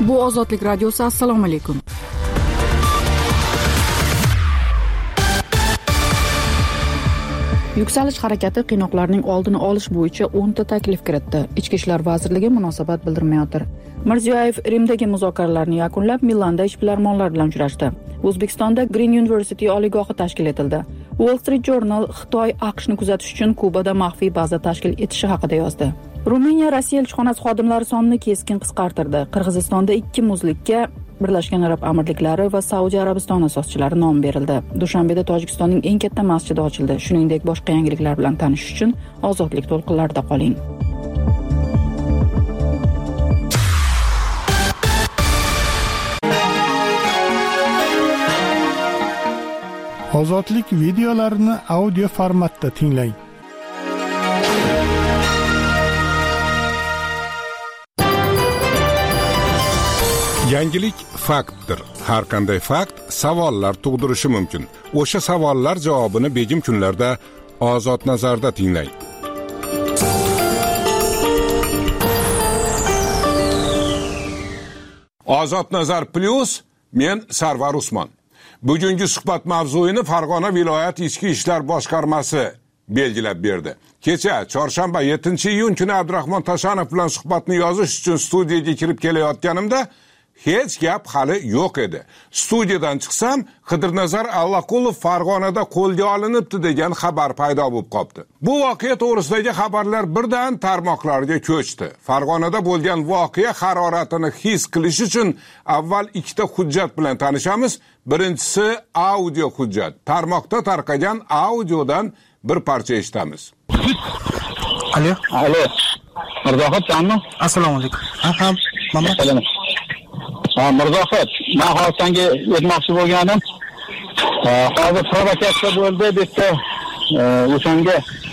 Bu Ozodlik radiosi. Assalomu alaykum. Yuksalish harakati qiynoqlarning oldini olish bo'yicha 10 ta taklif kiritdi. Ichki ishlar vazirligi munosabat bildirmayotir. Mirziyoyev Rimdagi muzokaralarni yakunlab, Milanda ishbilarmonlar bilan uchrashdi. O'zbekistonda Green University oliygohi tashkil etildi. Wall Street Journal Xitoy AQShni kuzatish uchun Kubada maxfiy baza tashkil etishi haqida yozdi. Ruminiya Rossiya elchixonasi xodimlari sonini keskin qisqartirdi. Qirg'izistonda 2 muzlikka Birlashgan Arab Amirliklari va Saudiya Arabistoni asoschilari nom berildi. Dushanbeda Tojikistonning eng katta masjidi ochildi. Shuningdek, boshqa yangiliklar bilan tanishish uchun Ozodlik to'lqinlarida qoling. Ozodlik videolarini audio formatda tinglang. Yangilik faktdir. Har qanday fakt savollar tug'dirishi mumkin. O'sha savollar javobini begim kunlarda Ozod nazarda tinglang. Ozod nazar plus, men Sarvar Usmon. Bugungi suhbat mavzuyini Farg'ona viloyat ichki ishlar boshqarmasi belgilab berdi. Kecha chorshanba 7-iyun kuni Abdurahmon Tashanov bilan suhbatni yozish uchun studiyaga kirib kelayotganimda hech gap hali yo'q edi. Studiyadan chiqsam, Qidirnazar Allaqulov Farg'onada qo'lga olinibdi degan xabar paydo bo'lib qopti. Bu voqea to'g'risidagi xabarlar birdan tarmoqlarga ko'chdi. Farg'onada bo'lgan voqea haroratini his qilish uchun avval 2 ta hujjat bilan tanishamiz. Birinchisi audio hujjat. Tarmoqda tarqagan audiodan bir parcha eshitamiz. Alo. Mirzohidsanmi? Assalomu alaykum. Ha, Mamad. Mirzohid, men hozir senga aytmoqchi bo'lganim, hozir provokatsiya bo'ldi debdi. O'shanga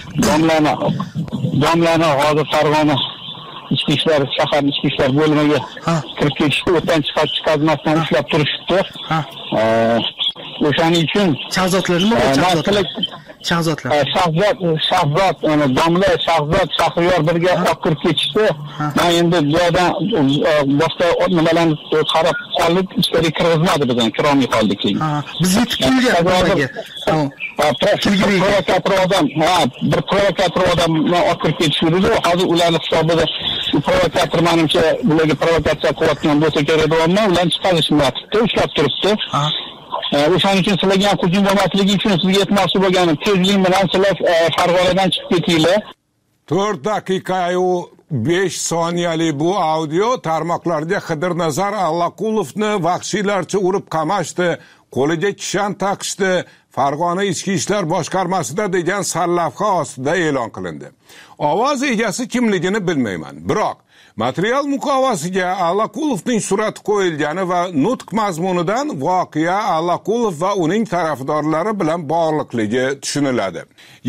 domlani hozir Farg'ona ichki ishlar shahar ichki ishlar bo'limiga kirib ketishdi, o'tdan chiqazmasdan ushlab turishdi. O'shaning uchun Shahzodlar nima bo'ldi? Shahzodlar. Shahzod, domla Shahzod Shahriyor birga olib kirib ketishdi. Men endi bu yerdan boshqa nimalarni qarab qolib, ichkariga kirgizmadi bizdan, kirolmay qoldik keyin. Biz yetib kelgan nimaga? Bir provokator odam olib kirib ketishdi. Hozir ularning hisobida shu provokator menimcha bularga provokatsiya qilayotgan bo'lsa kerak deyapman, ularni chiqarishmayapti, ushlab turibdi. O'shaning uchun sizlarga ham hujum bo'lmasligi uchun sizga aytmoqchi bo'lganim, tezlik bilan sizlar Farg'onadan chiqib ketinglar. 4 daqiqa 5 soniyali bu audio tarmoqlarga Qidirnazar Allaqulovni vahshiylarcha urib qamashdi, qo'liga kishan taqishdi, Farg'ona ichki ishlar boshqarmasida degan sarlavha ostida e'lon qilindi. Ovoz egasi kimligini bilmayman, biroq material muqovasiga Allaqulovning surati qo'yilgani va nutq mazmunidan voqea Allaqulov va uning tarafdorlari bilan bog'liqligi tushuniladi.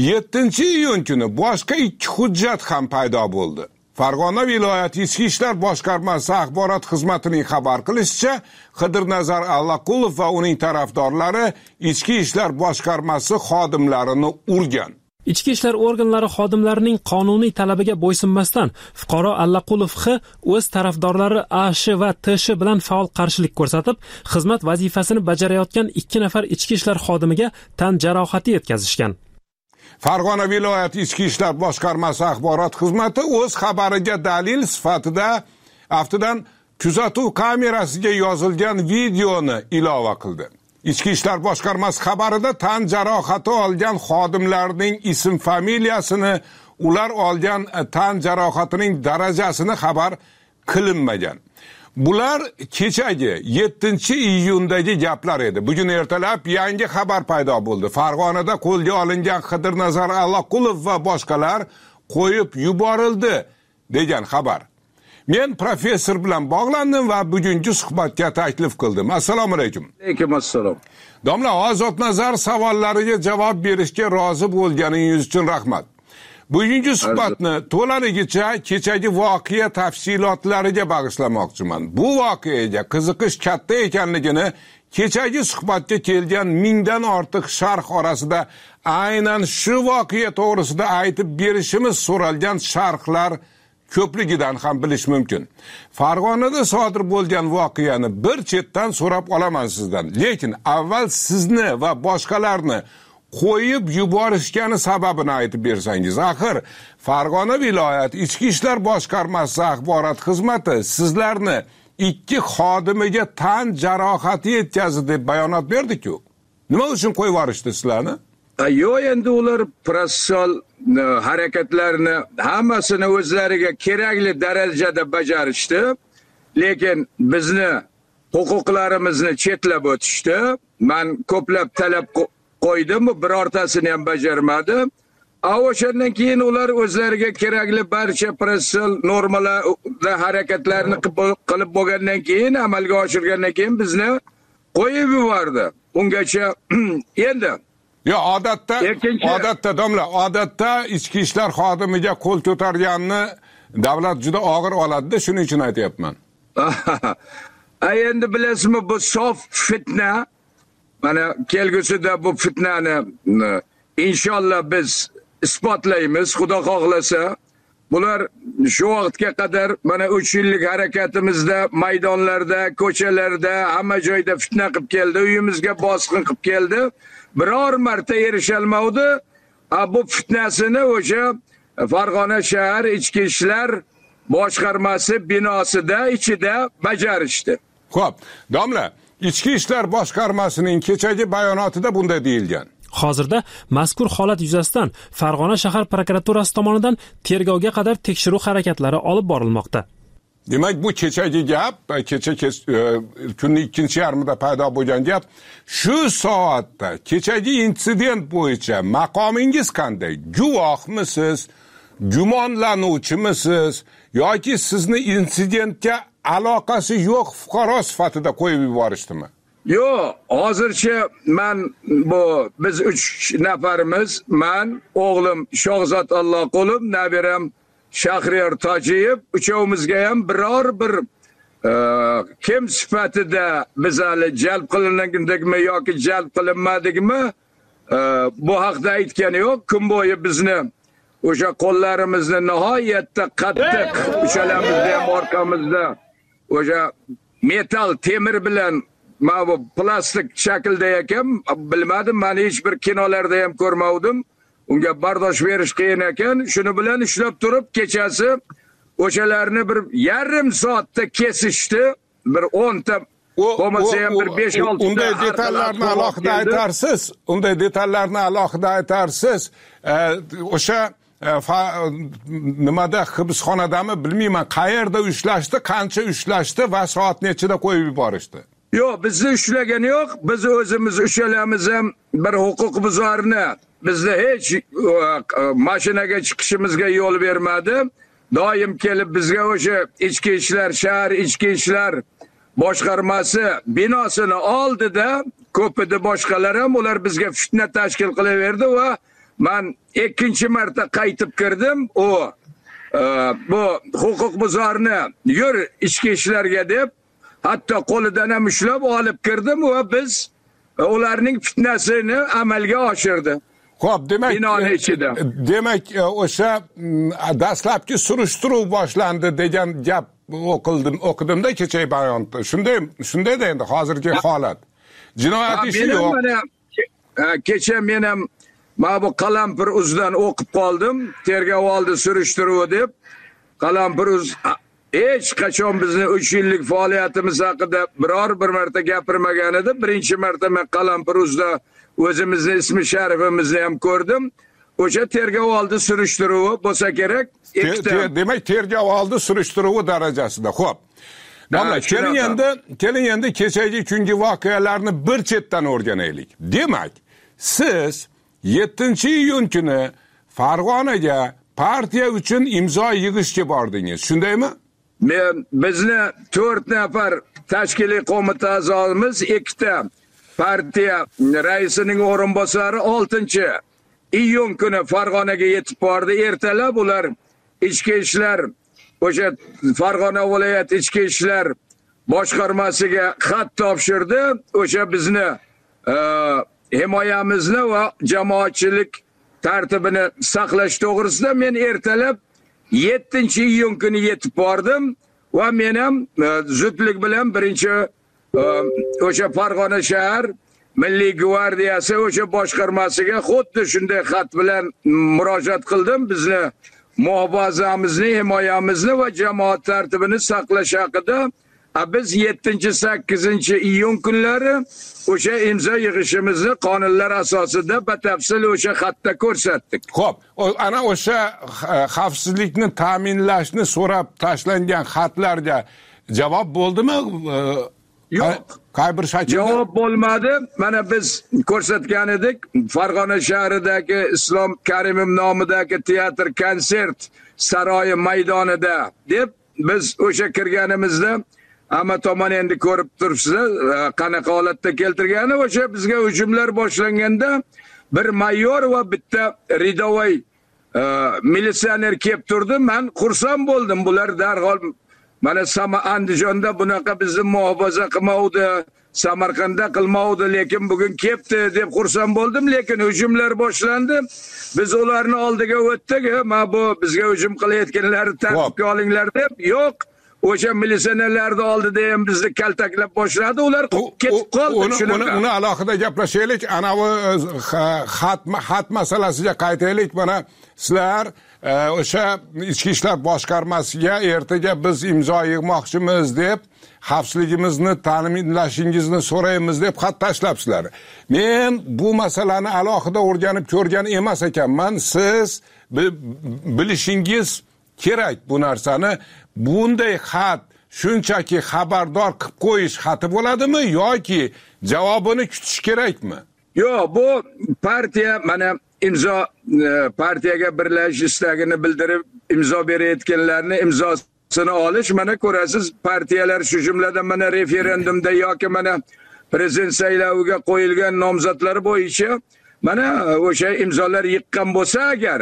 7-iyun kuni boshqa 2 hujjat ham paydo bo'ldi. Farg'ona viloyati ichki ishlar boshqarmasi axborot xizmatining xabar qilishicha, Qidirnazar Allaqulov va uning tarafdorlari ichki ishlar boshqarmasi xodimlarini urgan. Ichki ishlar organlari xodimlarining qonuniy talabiga bo'ysunmasdan fuqaro Allaqulov o'z tarafdorlari A.Sh. va T.Sh. bilan faol qarshilik ko'rsatib, xizmat vazifasini bajarayotgan 2 nafar ichki ishlar xodimiga tan jarohati yetkazishgan. Farg'ona viloyati ichki ishlar boshqarmasi axborot xizmati o'z xabariga dalil sifatida aftidan kuzatuv kamerasiga yozilgan videoni ilova qildi. Ichki ishlar boshqarmasi xabarida tan jarohati olgan xodimlarning ism familiyasini, ular olgan tan jarohatining darajasini xabar qilinmagan. Bular kechagi 7-iyundagi gaplar edi. Bugun ertalab yangi xabar paydo bo'ldi. Farg'onada qo'lga olingan Qidirnazar Allaqulov va boshqalar qo'yib yuborildi degan xabar. Men professor bilan bog'landim va bugungi suhbatga taklif qildim. Assalomu alaykum. Alaykum assalom. Domla Ozod nazar savollariga javob berishga rozi bo'lganingiz uchun rahmat. Bugungi suhbatni to'laligicha kechagi voqea tafsilotlariga bag'ishlamoqchiman. Bu voqeaga qiziqish katta ekanligini kechagi suhbatga kelgan 1000 dan ortiq sharh orasida aynan shu voqea to'g'risida aytib berishimiz so'ralgan sharhlar ko'pligidan ham bilish mumkin. Farg'onada sodir bo'lgan voqeani bir chetdan so'rab olaman sizdan. Lekin avval sizni va boshqalarni qo'yib yuborishgani sababini aytib bersangiz. Axir Farg'ona viloyat Ichki ishlar boshqarmasi axborot xizmati sizlarni 2 xodimiga tan jarohati yetkazdi deb bayonot berdi-ku. Nima uchun qo'yib yuborishdi sizlarni? Yo'q, endi ular protsessual harakatlarni hammasini o'zlariga kerakli darajada bajarishdi, lekin bizni huquqlarimizni chetlab o'tishdi. Men ko'plab talab qo'ydim, birortasini ham bajarmadi. O'shandan keyin ular o'zlariga kerakli barcha protsessual normalarda harakatlarni qilib bo'lgandan keyin, amalga oshirgandan keyin bizni qo'yib yubordi. Ungacha endi odatda ichki ishlar xodimiga qo'l ko'targanni davlat juda og'ir oladi-da, shuning uchun aytayapman. Endi bilasizmi, bu sof fitna. Mana kelgusida bu fitnani inshaalloh biz isbotlaymiz, Xudo xohlasa. Bular shu vaqtga qadar mana 3 yillik harakatimizda maydonlarda, ko'chalarda, hamma joyda fitna qilib keldi, uyimizga bosqin qilib keldi. Biror marta erishalmadi. Bu fitnasini o'sha Farg'ona shahar ichki ishlar boshqarmasi binosida ichida bajarishdi. Xo'p, domla, Ichki ishlar boshqarmasining kechagi bayonotida bunday deyilgan. Hozirda mazkur holat yuzasidan Farg'ona shahar prokuraturasi tomonidan tergovga qadar tekshiruv harakatlari olib borilmoqda. Demak, bu kechagi gap, kunning ikkinchi yarmida paydo bo'lgan gap. Shu soatda kechagi insident bo'yicha maqomingiz qanday? Guvohmisiz, gumonlanuvchimisiz yoki sizni insidentga aloqasi yo'q fuqaro sifatida qo'yib yuborishdimi? Yo'q, hozircha biz 3 nafarimiz, men, o'g'lim Shohzod Alloqulov, nabiram Shahriyor Tojiyev, uchovimizga ham biror bir kim sifatida biz hali jalb qilindikmi yoki jalb qilinmadikmi bu haqda aytgani yo'q. Kun bo'yi bizni o'sha qo'llarimizni nihoyatda qattiq, uchalamizda ham orqamizda o'sha metal temir bilan bu plastik shaklda ekan, bilmadim, men hech bir kinolarda ham ko'rmadim. Unga bardosh berish qiyin ekan. Shuni bilan ishlab turib, kechasi o'shalarni bir yarim soatda kesishdi. Bir 10 ta bo'lmasa ham bir 5-6 ta. Unday detallarni alohida aytarsiz. Unday detallarni alohida aytarsiz. O'sha nimada hibsxonadami bilmayman, qayerda ushlashdi, qancha ushlashdi va soat nechida qo'yib yuborishdi? Yo'q, bizni ushlagani yo'q. Biz o'zimiz ushalamiz ham bir huquqbuzarni bizni hech mashinaga chiqishimizga yo'l bermadi. Doim kelib bizga o'sha ichki ishlar, shahar ichki ishlar boshqarmasi binosini oldida ko'pida boshqalar ham ular bizga fitna tashkil qilaverdi va men 2-chi marta qaytib kirdim. Bu huquqbuzarni yur ichki ishlarga deb hatto qo'lidan ham ushlab olib kirdim va biz ularning fitnasini amalga oshirdi. Xo'p, demak o'sha dastlabki surishtiruv boshlandi degan gap o'qidimda kechagi bayonda. Shundayda endi hozirgi holat. Jinoyat ishi yo'q. Kecha men ham bu Qalampir uzdan o'qib qoldim. Tergov oldi surishtiruvi deb. Qalampir uz hech qachon bizni 3 yillik faoliyatimiz haqida biror bir marta gapirmagan edi. Birinchi marta men Qalampir uzda o'zimizni ismi sharifimizni ham ko'rdim. O'sha tergov oldi surishtiruvi bo'lsa kerak. Demak, tergov oldi surishtiruvi darajasida. Xo'p. Domla, keling endi kechagi kungi voqealarni bir chetdan o'rganaylik. Demak, siz 7-iyun kuni Farg'onaga partiya uchun imzo yig'ishga bordingiz, shundaymi? Bizni 4 nafar tashkiliy qo'mita a'zomiz, 2 ta partiya raisining o'rinbosari 6-iyun kuni Farg'onaga yetib bordi. Ertalab ular ichki ishlar, o'sha Farg'ona viloyat ichki ishlar boshqarmasiga xat topshirdi. O'sha bizni himoyamizni va jamoatchilik tartibini saqlash to'g'risida men ertalab 7-iyun kuni yetib bordim va men ham zudlik bilan birinchi o'sha Farg'ona shahar Milliy gvardiyasi o'sha boshqarmasiga xuddi shunday xat bilan murojaat qildim. Bizni muhofazamizni, himoyamizni va jamoat tartibini saqlash haqida. Biz 7-8-iyun kunlari o'sha imzo yig'ishimizni qonunlar asosida batafsil o'sha xatda ko'rsatdik. Xo'p, ana o'sha xavfsizlikni ta'minlashni so'rab tashlangan xatlarga javob bo'ldimi? Yo'q. Qay bir shaklda javob bo'lmadi. Mana biz ko'rsatgan edik. Farg'ona shahridagi Islom Karimov nomidagi teatr konsert saroyi maydonida deb biz o'sha kirganimizda hamma tomon endi ko'rib turibsizlar qanaqa holatda keltirgani. O'sha bizga hujumlar boshlanganda bir mayor va bitta ridovoy militsioner kelib turdi. Men xursand bo'ldim. Bular darhol mana Andijonda bunaqa bizni muhofaza qilmovdi, Samarqandda qilmovdi, lekin bugun kelibdi deb xursand bo'ldim. Lekin hujumlar boshlandi. Biz ularni oldiga o'tdik. Bu bizga hujum qilayotganlarni tartibga olinglar deb. Yo'q. O'sha militsionerlarni oldida ham bizni kaltaklab boshladi. Ular ketib qoldi. Uni alohida gaplashaylik. Ana bu xat masalasiga qaytaylik. Mana sizlar o'sha ichki ishlar boshqarmasiga ertaga biz imzo yig'moqchimiz deb xavfsizligimizni ta'minlashingizni so'raymiz deb xat tashlabsizlar. Men bu masalani alohida o'rganib ko'rgan emas ekanman. Siz bilishingiz kerak bu narsani. Bunday xat shunchaki xabardor qilib qo'yish xati bo'ladimi yoki javobini kutish kerakmi? Yo'q, bu partiya mana imzo partiyaga birlashish istagini bildirib imzo berayotganlarni imzosini olish. Mana ko'rasiz, partiyalar shu jumladan mana referendumda yoki mana prezident sayloviga qo'yilgan nomzodlar bo'yicha mana o'sha imzolar yiqqan bo'lsa agar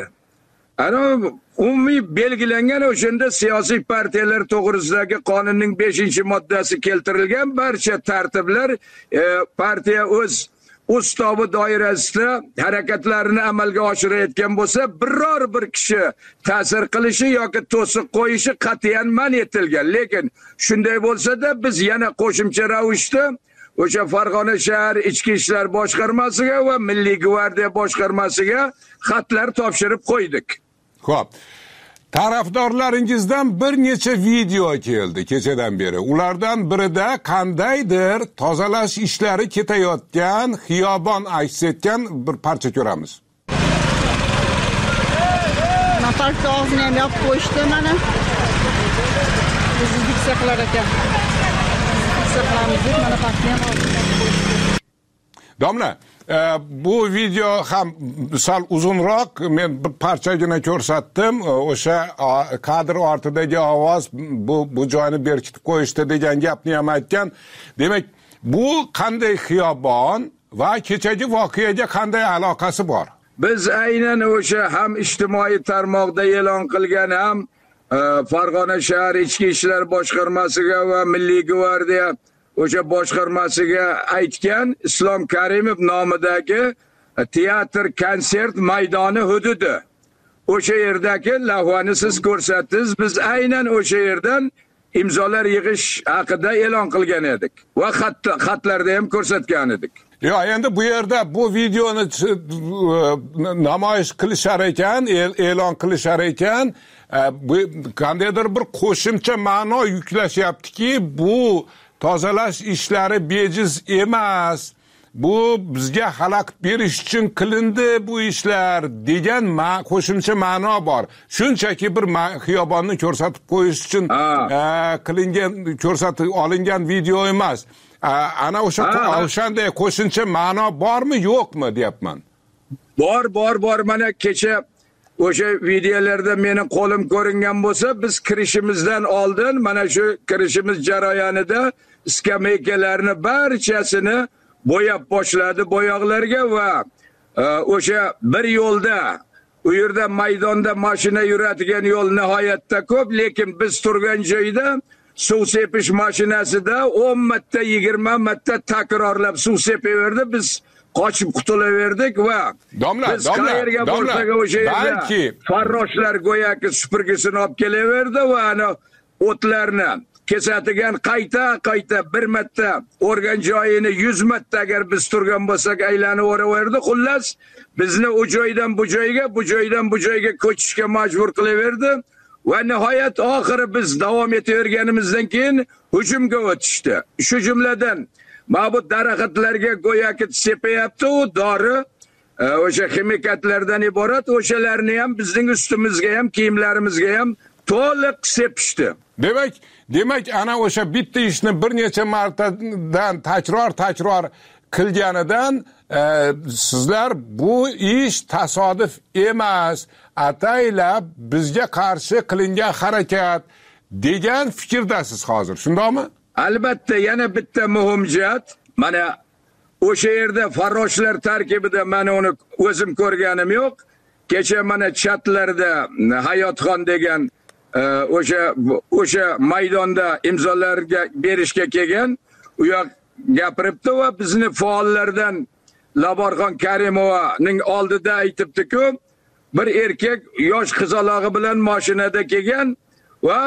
umumiy belgilangan o'shanda siyosiy partiyalar to'g'risidagi qonunning 5-moddasi keltirilgan barcha tartiblar partiya o'z ustavi doirasida harakatlarini amalga oshirayotgan bo'lsa biror bir kishi ta'sir qilishi yoki to'siq qo'yishi qat'iyan man etilgan. Lekin shunday bo'lsa-da biz yana qo'shimcha ravishda o'sha Farg'ona shahar ichki ishlar boshqarmasiga va Milliy gvardiya boshqarmasiga xatlar topshirib qo'ydik. Xo'p. Tarafdorlaringizdan bir necha video keldi kechadan beri. Ulardan birida qandaydir tozalash ishlari ketayotgan xiyobon aks etgan bir parcha ko'ramiz. Natalka og'zini ham yopib qo'yishdi mana. Bizni fiksa qilar ekan. Fiksa qilamiz deb mana paxtni ham qo'yishdi. Domla, bu video ham sal uzunroq, men bir parchagina ko'rsatdim. O'sha kadr ortidagi ovoz bu joyni berkitib qo'yishdi degan gapni ham aytgan. Demak, bu qanday xiyobon va kechagi voqeaga qanday aloqasi bor? Biz aynan o'sha ham ijtimoiy tarmoqda e'lon qilgan ham Farg'ona shahar ichki ishlar boshqarmasiga va Milliy gvardiya o'sha boshqarmasiga aytgan Islom Karimov nomidagi teatr konsert maydoni hududi. O'sha yerdagi lavhani siz ko'rsatdingiz. Biz aynan o'sha yerdan imzolar yig'ish haqida e'lon qilgan edik va xatlarda ham ko'rsatgan edik. Yo, endi bu yerda bu videoni namoyish qilishar ekan, e'lon qilishar ekan, bu qandaydir bir qo'shimcha ma'no yuklashyaptiki, bu tozalash ishlari bejiz emas. Bu bizga xalaqit berish uchun qilindi bu ishlar degan qo'shimcha ma'no bor. Shunchaki bir xiyobonni ko'rsatib qo'yish uchun ko'rsatib olingan video emas. Ana o'shanday qo'shimcha ma'no bormi, yo'qmi deyapman. Bor. Mana kecha o'sha videolarda meni qo'lim ko'ringan bo'lsa, biz kirishimizdan oldin mana shu kirishimiz jarayonida skameykalarni barchasini bo'yab boshladi bo'yoqlarga va o'sha bir yo'lda u yerda maydonda mashina yuradigan yo'l nihoyatda ko'p, lekin biz turgan joyda suv sepish mashinasida 10 marta 20 marta takrorlab suv sepaverdi. Biz qochib qutulaverdik va biz qayerga bo'lsak o'sha yerda farroshlar go'yoki supurgisini olib kelaverdi va ana o'tlarni kesadigan qayta bir marta o'rgan joyini 100 marta agar biz turgan bo'lsak aylanib o'raverdi. Xullas bizni u joydan bu joyga ko'chishga majbur qilaverdi va nihoyat oxiri biz davom etaverganimizdan keyin hujumga o'tishdi. Shu jumladan ma'bud daraxtlarga go'yoki sepayapti u dori o'sha ximikatlardan iborat, o'shalarni ham bizning ustimizga ham kiyimlarimizga ham to'liq sepishdi. Demak ana o'sha bitta ishni bir necha martadan takror qilganidan sizlar bu ish tasodif emas, ataylab bizga qarshi qilingan harakat degan fikrdasiz hozir, shundaymi? Albatta, yana bitta muhim jihat, mana o'sha yerda farroshlar tarkibida men uni o'zim ko'rganim yo'q. Kecha mana chatlarda Hayotxon degan o'sha maydonda imzolarga berishga kelgan, u yoq gapiribdi va bizni faollardan Laborxon Karimovaning oldida aytibdi-ku, bir erkak yosh qizalog'i bilan mashinada kelgan va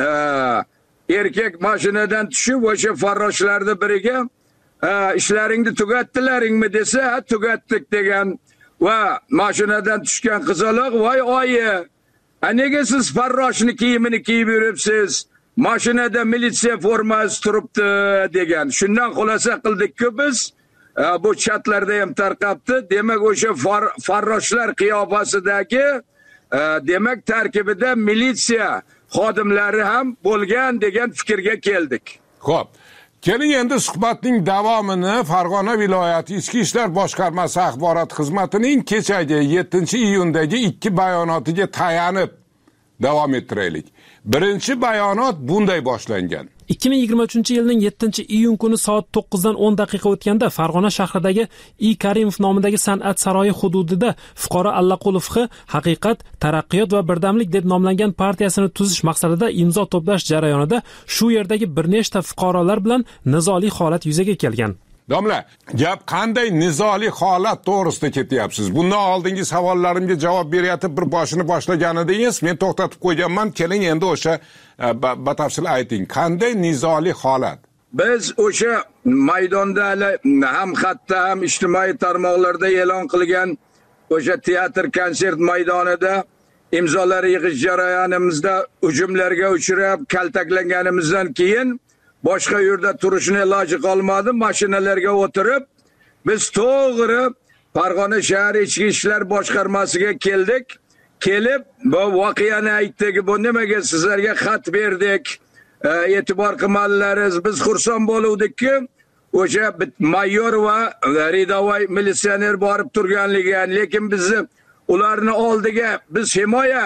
erkak mashinadan tushib o'sha farroshlarning biriga ishlaringni tugatdilaringmi desa, tugatdik degan va mashinadan tushgan qizaloq voy oyi, nega siz farroshni kiyimini kiyib yuribsiz? Mashinada militsiya formasi turibdi degan. Shundan xulosa qildik-ku biz. Bu chatlarda ham tarqabdi. Demak o'sha farroshlar qiyofasidagi demak tarkibida militsiya xodimlari ham bo'lgan degan fikrga keldik. Xo'p. Keling endi suhbatning davomini Farg'ona viloyati Ichki ishlar boshqarmasi axborot xizmatining kechagi 7-iyundagi 2 bayonotiga tayanib davom ettiraylik. Birinchi bayonot bunday boshlangan. 2023-yilning 7-iyun kuni soat 9dan 10 daqiqa o'tganda Farg'ona shahridagi I. Karimov nomidagi san'at saroyi hududida fuqaro Allaqulov Haqiqat, taraqqiyot va birdamlik deb nomlangan partiyasini tuzish maqsadida imzo to'plash jarayonida shu yerdagi bir nechta fuqarolar bilan nizoli holat yuzaga kelgan. Domla, gap qanday nizoli holat to'g'risida ketyapsiz? Bundan oldingi savollarimga javob beryapti, bir boshini boshlagan edingiz, men to'xtatib qo'yganman. Keling endi o'sha batafsil ayting. Qanday nizoli holat? Biz o'sha maydonda ham xatda ham ijtimoiy tarmoqlarda e'lon qilgan o'sha teatr konsert maydonida imzolar yig'ish jarayonimizda hujumlarga uchrab kaltaklanganimizdan keyin boshqa yerda turishni iloji qolmadi. Mashinalarga o'tirib biz to'g'ri Farg'ona shahar ichki ishlar boshqarmasiga keldik. Kelib bu voqeani aytdik. Bu nimaga sizlarga xat berdik? E'tibor qilmadingiz. Biz xursand bo'luvdik-ki, o'sha mayor va ridovoy militsioner borib turganligi, lekin bizni ularni oldiga biz himoya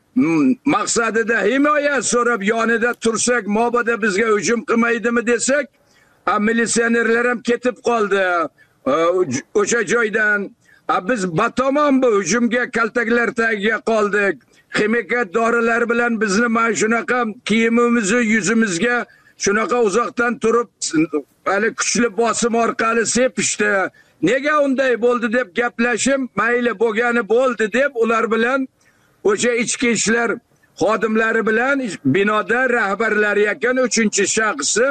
maqsadida himoya so'rab yonida tursak, mobodo bizga hujum qilmaydimi desak, militsionerlar ham ketib qoldi o'sha joydan. Biz batamom bu hujumga kaltaklar tagiga qoldik. Ximikat dorilar bilan bizni mana shunaqa kiyimimizni yuzimizga shunaqa uzoqdan turib hali kuchli bosim orqali sepishdi. Nega unday bo'ldi deb gaplashim, mayli bo'lgani bo'ldi deb ular bilan o'sha ichki ishlar xodimlari bilan binoda rahbarlari ekan, 3-shaxsi,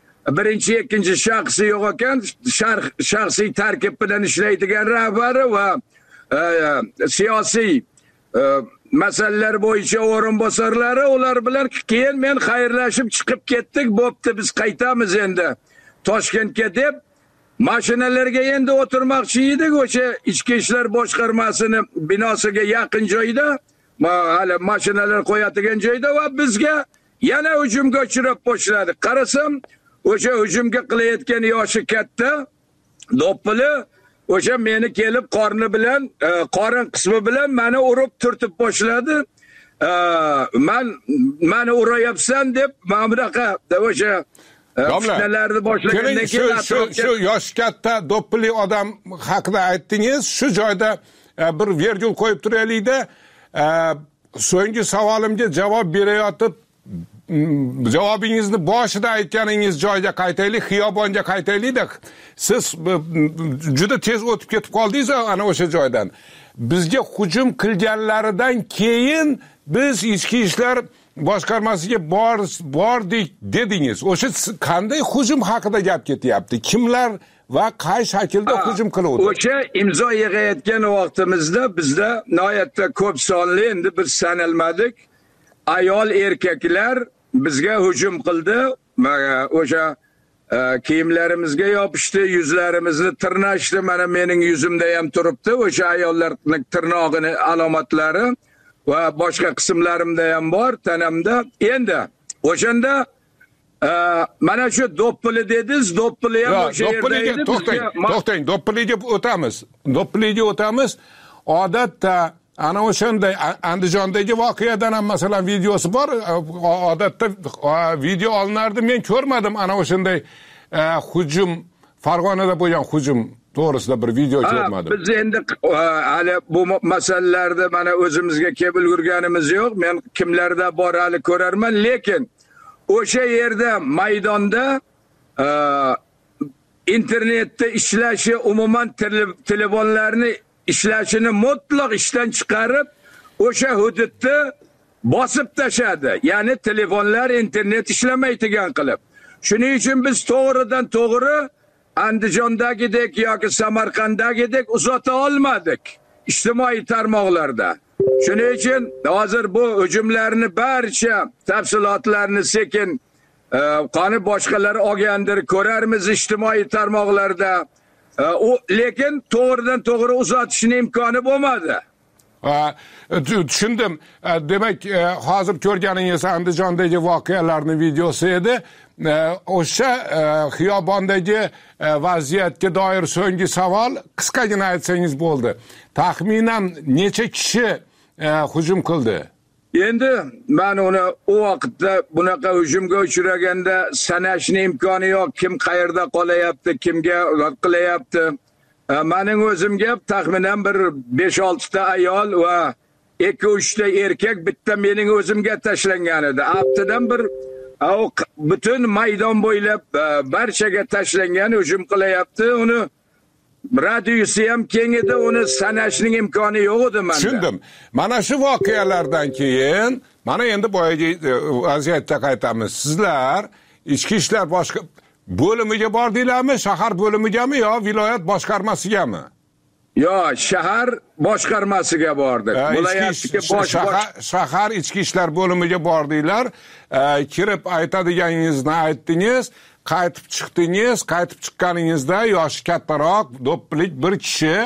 1-2-shaxsi yo'q ekan, shaxsiy tarkib bilan ishlaydigan rahbari va siyosiy masalalar bo'yicha o'rinbosarlari, ular bilan keyin men xayrlashib chiqib ketdik. Bo'pti, biz qaytamiz endi Toshkentga deb mashinalarga endi o'tirmoqchi edik o'sha ichki ishlar boshqarmasining binosiga yaqin joyda, hali mashinalar qo'yadigan joyda va bizga yana hujumga uchrab boshladi. Qarasam, o'sha hujumga qilayotgan yoshi katta, do'ppili, o'sha meni kelib qorin qismi bilan meni urib turtib boshladi. Meni urayapsan deb mana bunaqa o'sha fitnalarni boshlagandan keyin shu yosh katta do'ppili odam haqida aytdingiz. Shu joyda bir virgul qo'yib turaylikda. So'nggi savolimga javob berayotib javobingizni boshida aytganingiz joyiga qaytaylik, xiyobonga qaytaylik-da. Siz juda tez o'tib ketib qoldingiz ana o'sha joydan. Bizga hujum qilganlaridan keyin biz ichki ishlar boshqarmasiga bordik dedingiz. O'sha qanday hujum haqida gap ketyapti? Kimlar va qay shaklda hujum qiluvdi? O'sha imzo yig'ayotgan vaqtimizda bizda nihoyatda ko'p sonli, endi biz sanalmadik, ayol erkaklar bizga hujum qildi. O'sha kiyimlarimizga yopishdi, yuzlarimizni tirnashdi. Mana mening yuzimda ham turibdi o'sha ayollarning tirnog'ini alomatlari va boshqa qismlarimda ham bor tanamda. Endi o'shanda mana shu do'ppili dedingiz, do'ppili ham o'sha yerda edi. To'xtang, do'ppiliga o'tamiz. Do'ppiliga o'tamiz. Odatda ana o'shanday Andijondagi voqeadan ham masalan videosi bor. Odatda video olinardi. Men ko'rmadim ana o'shanday hujum, Farg'onada bo'lgan hujum to'g'risida bir video ko'rmadim. Biz endi hali bu masalalarda mana o'zimizga kelib ulgurganimiz yo'q. Men kimlarda bor hali ko'rarman, lekin o'sha yerda maydonda internetda ishlashi, umuman telefonlarni ishlashini mutlaq ishdan chiqarib, o'sha hududni bosib tashladi. Ya'ni telefonlar internet ishlamaydigan qilib. Shuning uchun biz to'g'ridan to'g'ri Andijondagidek yoki Samarqanddagidek uzata olmadik ijtimoiy tarmoqlarda. Shuning uchun hozir bu hujumlarni barcha tafsilotlarini sekin qani boshqalar olgandir, ko'rarmiz ijtimoiy tarmoqlarda. Lekin to'g'ridan to'g'ri uzatishning imkoni bo'lmadi. Tushundim. Demak, hozir ko'rganingiz Andijondagi voqealarning videosi edi. O'sha xiyobondagi vaziyatga doir so'nggi savol qisqagina aytsangiz bo'ldi. Taxminan necha kishi hujum qildi? Endi men uni u vaqtda bunaqa hujumga uchraganda sanashning imkoni yo'q. Kim qayerda qolayapti, kimga qilayapti. Mening o'zimga taxminan bir 5-6 ta ayol va 2-3 ta erkak bitta mening o'zimga tashlangan edi. Haftadan bir butun maydon bo'ylab barchaga tashlangan hujum qilayapti. Uni radiusi ham keng edi, uni sanashning imkoni yo'q edi menda. Tushundim. Mana shu voqealardan keyin mana endi boyagi vaziyatga qaytamiz. Sizlar ichki ishlar boshqa bo'limiga bordinglarmi, shahar bo'limigami yo viloyat boshqarmasigami? Yo, shahar boshqarmasiga bordik. Shahar ichki ishlar bo'limiga bordinglar. Kirib aytadiganingizni aytdingiz, qaytib chiqdingiz. Qaytib chiqqaningizda yoshi kattaroq, do'ppilik bir kishi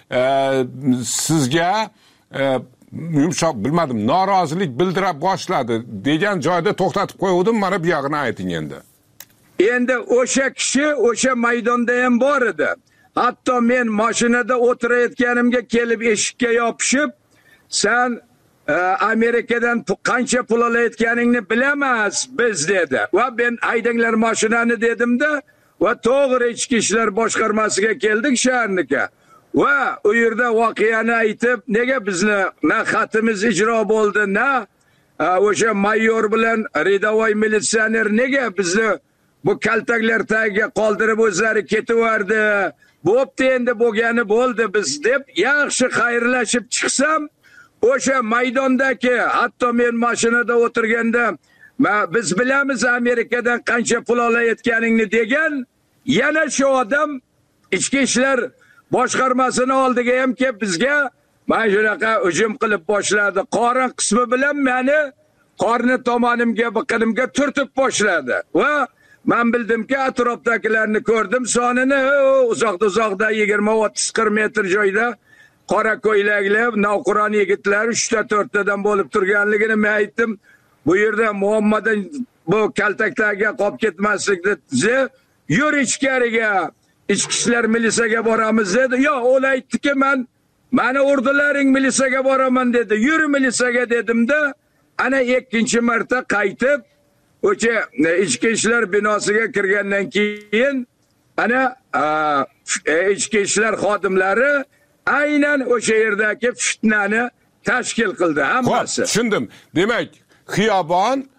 sizga yumshoq bilmadim, norozilik bildira boshladi degan joyda to'xtatib qo'ydim. Mana bu yog'ini ayting endi. Endi o'sha kishi o'sha maydonda ham bor edi. Hatto men mashinada o'tirayotganimga kelib eshikka yopishib, "Sen Amerikadan qancha pul olayotganingni bilamiz biz" dedi. Va men "Haydanglar mashinani" dedimda, va to'g'ri ichki ishlar boshqarmasiga keldik shaharniki. Va u yerda voqeani aytib, nega bizni na xatimiz ijro bo'ldi, na o'sha mayor bilan ridovoy militsioner nega bizni bu kaltaklar tagiga qoldirib o'zlari ketaverdi. Bo'pti, endi bo'lgani bo'ldi biz deb yaxshi xayrlashib chiqsam, o'sha maydondagi, hatto men mashinada o'tirganda, "Biz bilamiz Amerikadan qancha pul olayotganingni" degan yana shu odam ichki ishlar boshqarmasini oldiga ham kelib bizga mana shunaqa hujum qilib boshladi. Qorin qismi bilan meni qorni tomonimga, biqinimga turtib boshladi. Va men bildimki, atrofdagilarni ko'rdim, sonini uzoqda 20-30-40 metr joyda qora ko'ylakli navqiron yigitlar 3-4 tadan bo'lib turganligini men aytdim. Bu yerda Muhammadin bu kaltaklarga qolib ketmaslikni, "Yur ichkariga, ichki ishlar militsiyaga boramiz" dedi. Yo'q, u aytdiki, "Meni urdilaring, militsiyaga boraman" dedi. "Yur militsiyaga" dedimda, ana ikkinchi marta qaytib o'sha ichki ishlar binosiga kirgandan keyin ana ichki ishlar xodimlari aynan o'sha yerdagi fitnani tashkil qildi hammasi. Tushundim. Demak, xiyobon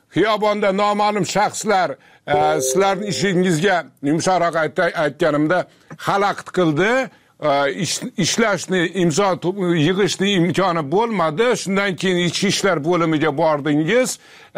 xiyobonda noma'lum shaxslar sizlarning ishingizga yumshoqroq aytganimda xalaqit qildi. Ishlashni, imzo yig'ishni imkoni bo'lmadi. Shundan keyin ichki ishlar bo'limiga bordingiz.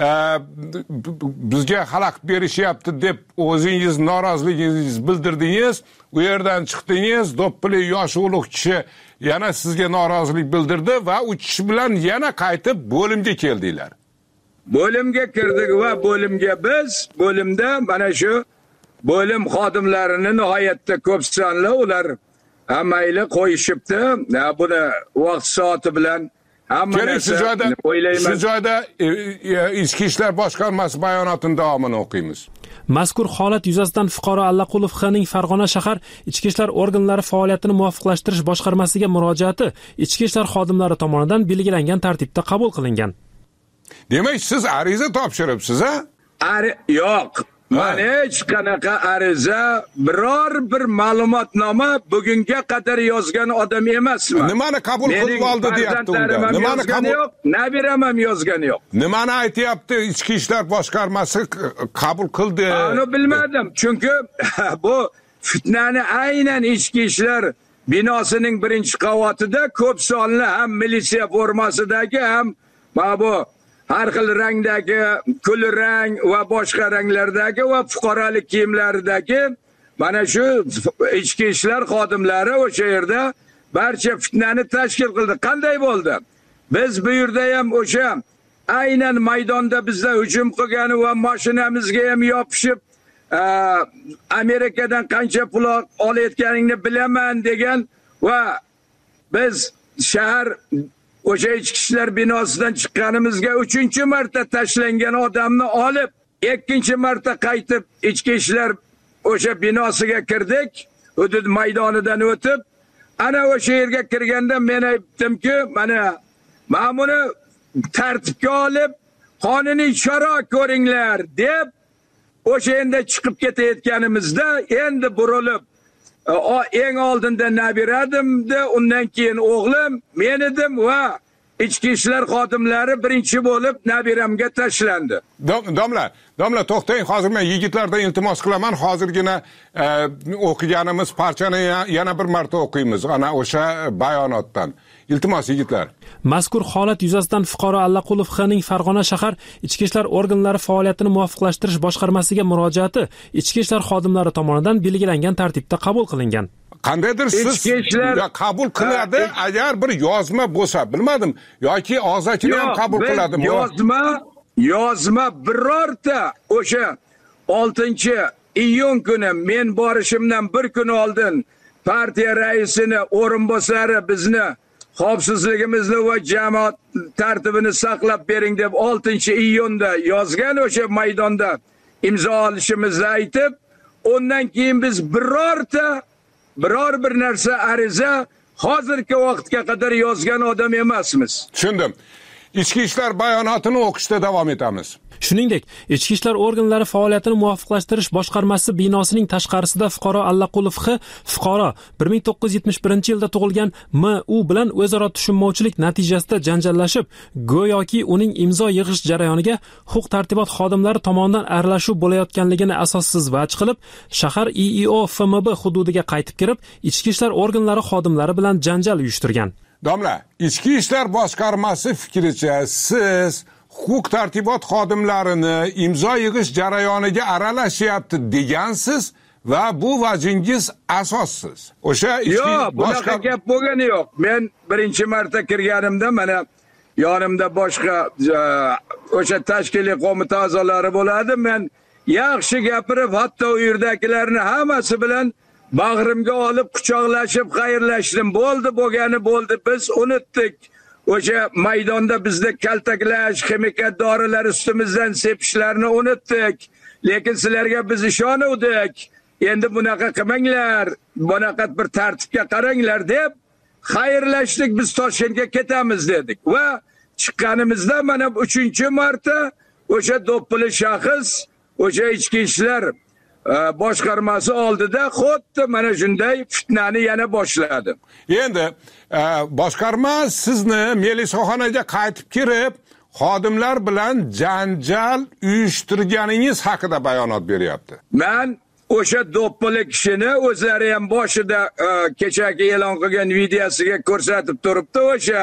Bizga xalaqit berishyapti deb o'zingiz noroziligingizni bildirdingiz. U yerdan chiqdingiz. Do'ppili yosh ulug' kishi yana sizga norozilik bildirdi va u kishi bilan yana qaytib bo'limga keldinglar. Bo'limga kirdik va bo'limda mana shu bo'lim xodimlarini nihoyatda ko'p sonli ular hammayli qo'yishibdi. Buni vaqt soati bilan hamma narsa o'ylayman. Shu joyda Ichki ishlar boshqarmasi bayonotining davomini o'qiymiz. Mazkur holat yuzasidan fuqaro Allaqulov X-ning Farg'ona shahar ichki ishlar organlari faoliyatini muvofiqlashtirish boshqarmasiga murojaati ichki ishlar xodimlari tomonidan belgilangan tartibda qabul qilingan. Demak, siz ariza topshiribsiz-a? Yo'q. Mana hech qanaqa ariza, biror bir ma'lumotnoma bugunga qadar yozgan odam emasman. Nimani qabul qilib oldi deyapti unda? Nimani qabul? Nabiram ham yozgani yo'q. Nimani aytayapti? Ichki ishlar boshqarmasi qabul qildi. Uni bilmadim. Chunki bu fitnani aynan ichki ishlar binosining birinchi qavatida ko'p sonli ham militsiya formasidagi ham bu har xil rangdagi, kul rang va boshqa ranglardagi va fuqarolik kiyimlaridagi mana shu ichki ishlar xodimlari o'sha yerda barcha fitnani tashkil qildi. Qanday bo'ldi? Biz bu yerda ham o'sha aynan maydonda bizda hujum qilgani va mashinamizga ham yopishib Amerikadan qancha pul olayotganingni bilaman degan va biz shahar o'sha ichki ishlar binosidan chiqqanimizga 3-marta tashlangan odamni olib, 2-marta qaytib ichki ishlar o'sha binosiga kirdik, hudud maydonidan o'tib, ana o'sha yerga kirganda men aytdimki, mana buni tartibga olib, qonuniy chora ko'ringlar deb o'sha endi chiqib ketayotganimizda endi burilib eng oldinda nabiradimda, undan keyin o'g'lim, men edim va ichki ishlar xodimlari birinchi bo'lib nabiramga tashlandi. Domla to'xtang, hozir men yigitlardan iltimos qilaman, hozirgina o'qiganimiz parchani yana bir marta o'qiymiz, ana o'sha bayonotdan. Iltimos yigitlar. Mazkur holat yuzasidan fuqaro Allaqulov X-ning Farg'ona shahar ichki ishlar organlari faoliyatini muvofiqlashtirish boshqarmasiga murojaati ichki ishlar xodimlari tomonidan belgilangan tartibda qabul qilingan. Qandaydir siz qabul qiladi, agar bir yozma bo'lsa, bilmadim, yoki og'zakini ham qabul qiladimi? Yozma birorta o'sha 6-iyun kuni men borishimdan bir kun oldin partiya raisini o'rinbosari bizni xavfsizligimizni va jamoat tartibini saqlab bering deb 6-iyunda yozgan, o'sha maydonda imzo olishimizni aytib, undan keyin biz biror bir narsa ariza hozirgi vaqtga qadar yozgan odam emasmiz. Tushundim. Ichki ishlar bayonotini o'qishda davom etamiz. Shuningdek, ichki ishlar organlari faoliyatini muvofiqlashtirish boshqarmasi binosining tashqarisida fuqaro Allaqulov X fuqaro 1971-yilda tug'ilgan M.U bilan o'zaro tushunmovchilik natijasida janjallashib, go'yoki uning imzo yig'ish jarayoniga huquq-tartibot xodimlari tomonidan aralashuv bo'layotganligini asossiz vaj qilib, shahar IIO FMB hududiga qaytib kirib, ichki ishlar organlari xodimlari bilan janjal uyushtirgan. Domla, ichki ishlar boshqarmasi fikricha siz huquq-tartibot xodimlarini imzo yig'ish jarayoniga aralashyapti degansiz va bu vajingiz asossiz. O'sha bunaqa gap bo'lgani yo'q. Men birinchi marta kirganimda mana yonimda boshqa o'sha tashkiliy qo'mita a'zolari bo'ladi. Men yaxshi gapirib, hatto u yerdagilarni hammasi bilan bag'rimga olib quchoqlashib xayrlashdim. Bo'lgani bo'ldi, biz unutdik. O'sha maydonda bizni kaltaklash, ximikat dorilar ustimizdan sepishlarni unutdik. Lekin sizlarga biz ishonuvdik. Endi bunaqa qilmanglar, bunaqa bir tartibga qaranglar deb xayrlashdik, biz Toshkentga ketamiz dedik. Va chiqqanimizda mana 3-marta o'sha do'ppili shaxs o'sha ichki ishlar boshqarmasi oldida xuddi mana shunday fitnani yana boshladi. Endi boshqarma sizni melisaxonaga qaytib kirib, xodimlar bilan janjal uyushtirganingiz haqida bayonot beryapti. Men o'sha do'ppili kishini o'zlari ham boshida kechagi e'lon qilgan videosiga ko'rsatib turibdi. O'sha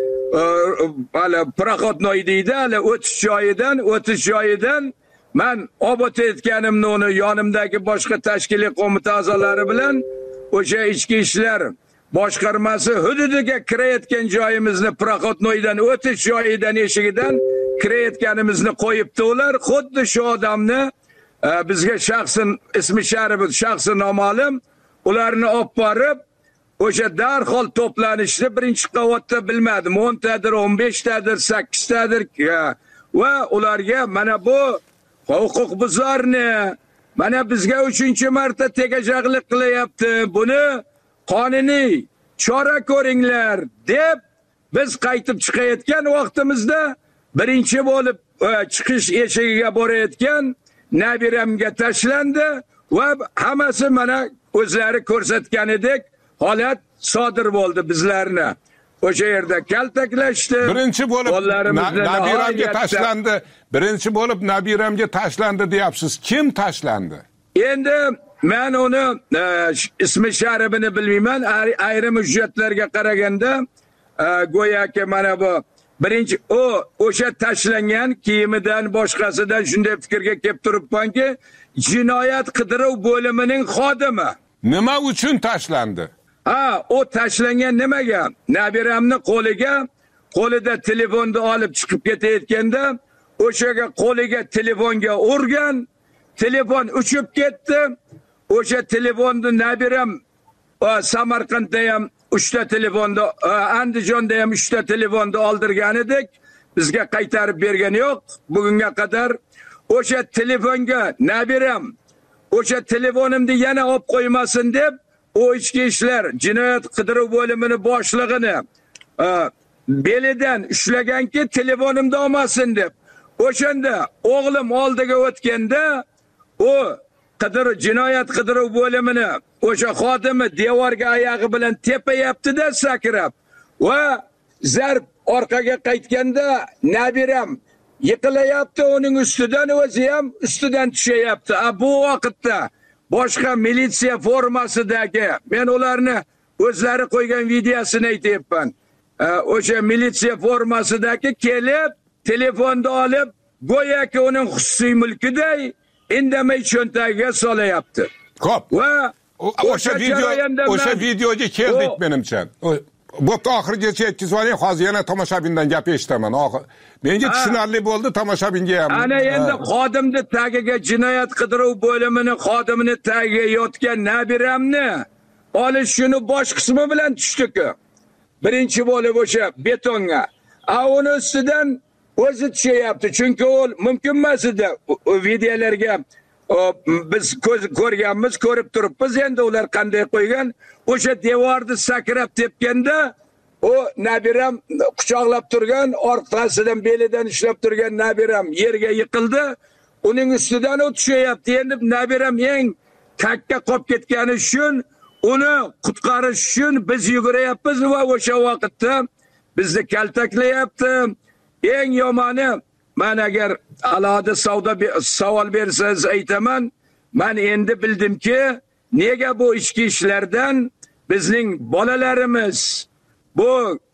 hali proxotnoy deydi, hali o'tish joyidan men olib o'tayotganimni uni yonimdagi boshqa tashkiliy qo'mita a'zolari bilan o'sha ichki ishlar boshqarmasi hududiga kirayotgan joyimizni proxotnoydan o'tish joyidan eshigidan kirayotganimizni qo'yibdi ular. Xuddi shu odamni bizga shaxsan ismi sharifi shaxsi noma'lum ularni olib borib o'sha darhol to'planishni birinchi qavatda bilmadim 10 tadir 15 tadir 8 tadir va ularga mana bu huquqbuzarni mana bizga 3-marta tegajaqlik qilyapti, buni qonuniy chora ko'ringlar deb biz qaytib chiqayotgan vaqtimizda birinchi bo'lib chiqish eshigiga borayotgan nabiramga tashlandi va hammasi mana o'zlari ko'rsatganidek holat sodir bo'ldi. Bizlarni o'sha yerda kaltaklashdi. Birinchi bo'lib nabiramga tashlandi. Birinchi bo'lib nabiramga tashlandi deyapsiz. Kim tashlandi? Endi men uni ismi sharifini bilmayman. Ayrim hujjatlarga qaraganda go'yoki mana bu birinchi o'sha tashlangan kiyimidan boshqasidan shunday fikrga kelib turibmanki, jinoyat qidiruv bo'limining xodimi. Nima uchun tashlandi? O tashlangan nimaga? Nabiramni qo'lida telefonni olib chiqib ketayotganda o'shaga qo'liga telefonga urgan, telefon uchib ketdi. O'sha telefonni nabiram Samarqandda ham 3 ta telefonni, Andijonda ham 3 ta telefonni oldirgan edik. Bizga qaytarib bergani yo'q bugunga qadar. O'sha telefonga nabiram o'sha telefonimni yana olib qo'ymasin deb o ichki ishlar jinoyat qidiruv bo'limini boshlig'ini belidan ushlaganki telefonimni olmasin deb. O'shanda o'g'lim oldiga o'tganda o jinoyat qidiruv bo'limini o'sha xodimi devorga oyog'i bilan tepayapti-da sakrab va zarb orqaga qaytganda nabiram yiqilayapti, uning ustidan o'zi ham ustidan tushayapti. Bu vaqtda boshqa militsiya formasidagi, men ularni o'zlari qo'ygan videosini aytayapman. O'sha militsiya formasidagi kelib telefonni olib go'yoki uning xususiy mulkiday indamay cho'ntagiga solayapti. Xo'p. Va o'sha videoga keldik menimcha. Bo'pti, oxirigacha yetkazib oling, hozir yana tomoshabindan gap eshitaman. Menga tushunarli bo'ldi, tomoshabinga ham. Ana endi xodimni tagiga jinoyat qidiruv bo'limini xodimini tagiga yotgan nabiramni olish shuni bosh qismi bilan tushdi-ku. Birinchi bo'lib o'sha betonga. Uni ustidan o'zi tushyapti, chunki u mumkin emas edi. Videolarga biz ko'rganmiz, ko'rib turibmiz. Endi ular qanday qo'ygan? O'sha devorni sakrab tepganda o nabiram quchoqlab turgan, orqasidan belidan ushlab turgan nabiram yerga yiqildi. Uning ustidan u tushyapti. Endi nabiram eng takka qolib ketgani uchun uni qutqarish uchun biz yugurayapmiz va o'sha vaqtda bizni kaltaklayapti. Eng yomoni, men agar alohida savol bersangiz aytaman, men endi bildimki, nega bu ichki ishlardan bizning bolalarimiz bu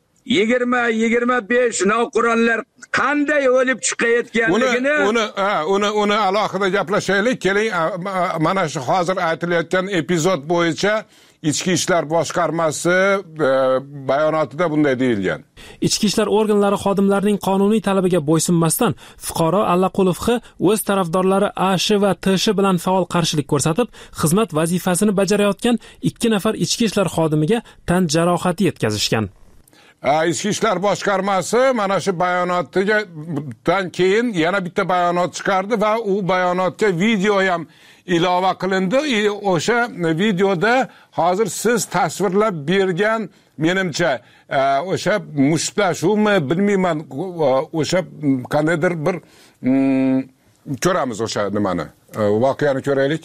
20-25 navqironlar qanday o'lib chiqayotganligini uni alohida gaplashaylik. Keling, mana shu hozir aytilayotgan epizod bo'yicha Ichki ishlar boshqarmasi bayonotida bunday deyilgan. Ichki ishlar organlari xodimlarining qonuniy talabiga bo'ysunmasdan fuqaro Allaqulov o'z tarafdorlari A.Sh. va T.Sh. bilan faol qarshilik ko'rsatib, xizmat vazifasini bajarayotgan 2 nafar ichki ishlar xodimiga tan jarohati yetkazishgan. Ichki ishlar boshqarmasi mana shu bayonotdan keyin yana bitta bayonot chiqardi va u bayonotga video ham ilova qilindi. O'sha videoda hozir siz tasvirlab bergan, menimcha o'sha mushtlashuvmi bilmayman, o'sha qandaydir bir ko'ramiz o'sha nimani. Voqeani ko'raylik.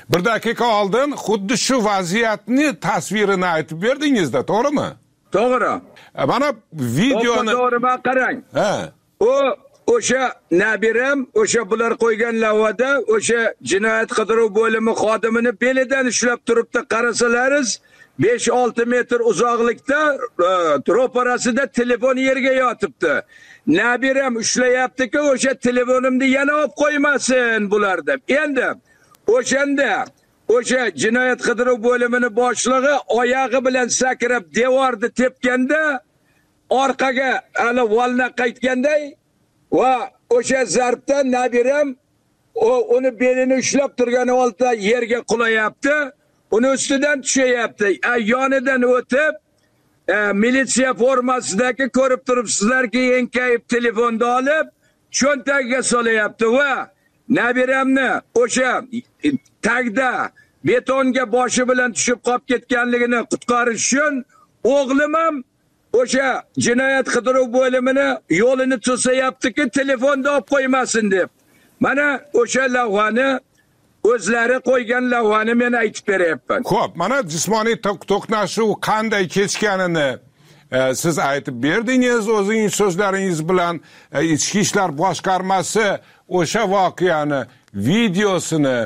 Bir daqiqa oldin xuddi shu vaziyatni tasvirini aytib berdingizda, to'g'rimi? To'g'ri. Mana videoni to'g'ri, men qarang. O'sha nabiram, o'sha bular qo'ygan lavhada o'sha jinoyat qidiruv bo'limi xodimini belidan ushlab turibdi, qarasalaringiz 5-6 metr uzoqlikda ro'parasida telefon yerga yotibdi. Nabiram ushlayapti-ku, o'sha telefonimni yana olib qo'ymasin bular deb. Endi o'shanda o'sha jinoyat qidiruv bo'limini boshlig'i oyog'i bilan sakrab devorni tepganda orqaga hali volna qaytganday va o'sha zarbdan nabiram uni belini ushlab turgani oldida yerga qulayapti, uni ustidan tushayapti. Yonidan o'tib militsiya formasidagi ko'rib turibsizlarki, enkayib telefonni olib cho'ntagiga solayapti va nabiramni o'sha tagda betonga boshi bilan tushib qolib ketganligini qutqarish uchun o'g'lim ham o'sha jinoyat qidiruv bo'limini yo'lini to'sayaptiki, telefonni olib qo'ymasin deb. Mana o'sha lavhani o'zlari qo'ygan lavhani men aytib beryapman. Xo'p, mana jismoniy to'qnashuv qanday kechganini siz aytib berdingiz o'zingiz so'zlaringiz bilan. Ichki ishlar boshqarmasi o'sha voqeani videosini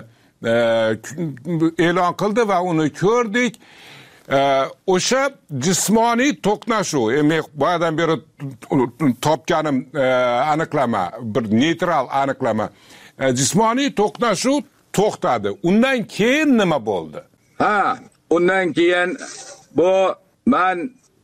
e'lon qildi va uni ko'rdik. O'sha jismoniy to'qnashuv, men boyadan beri topganim aniqlama, bir neytral aniqlama. Jismoniy to'qnashuv to'xtadi. Undan keyin nima bo'ldi? Undan keyin bu men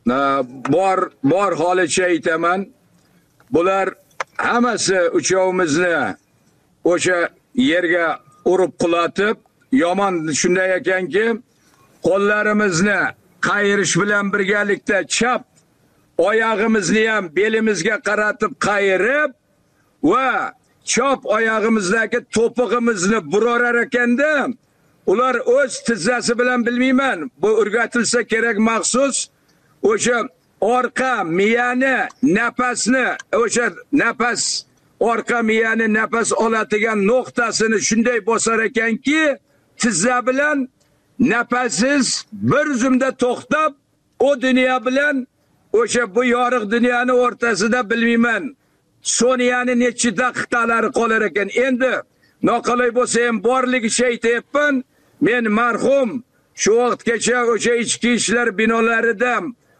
bor holicha aytaman. Bular hammasi uchovimizni o'sha yerga urib qulatib, yomon shunday ekanki, qo'llarimizni qayirish bilan birgalikda chap oyog'imizni ham belimizga qaratib qayirib va chop oyog'imizdagi to'pig'imizni burorar ekanda, ular o'z tizzasi bilan bilmayman, bu o'rgatilsa kerak maxsus o'sha orqa miyani nafasni, o'sha nafas orqa miyani nafas oladigan nuqtasini shunday bosar ekanki, tizza bilan nafassiz bir zumda to'xtab, o dunyo bilan o'sha bu yorug' dunyoni o'rtasida bilmayman soniyani necha daqiqalari qolar ekan. Endi noqulay bo'lsa ham borligicha aytayapman. Men marhum shu vaqtgacha o'sha ichki ishlar binolarida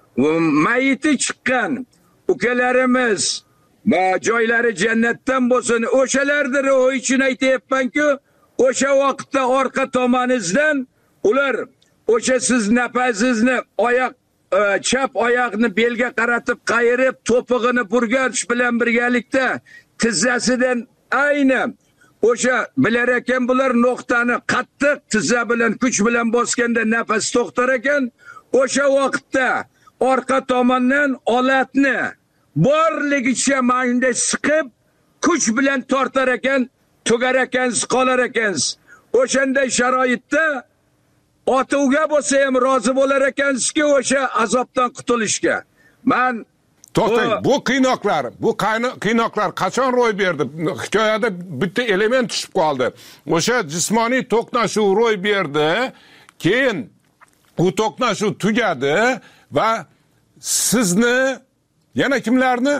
mayiti chiqqan ukalarimiz va joylari jannatdan bo'lsin, o'shalardir uchun aytayapman-ku, o'sha vaqtda orqa tomoningizdan ular o'sha siz nafasingizni oyoq chap oyoqni belga qaratib qayirib to'pig'ini burgach bilan birgalikda tizzasidan ayni o'sha bilar ekan, bular nuqtani qattiq tizza bilan kuch bilan bosganda nafas to'xtar ekan. O'sha vaqtda orqa tomondan olatni borligicha manda siqib kuch bilan tortar ekan, tugar ekansiz, qolar ekansiz. O'shanday sharoitda otuvga bo'lsa ham rozi bo'lar ekansizki, o'sha azobdan qutulishga. Men to'xtang, bu qiynoqlar qachon ro'y berdi? Hikoyada bitta element tushib qoldi. O'sha jismoniy to'qnashuv ro'y berdi, keyin u to'qnashuv tugadi va sizni yana kimlarni?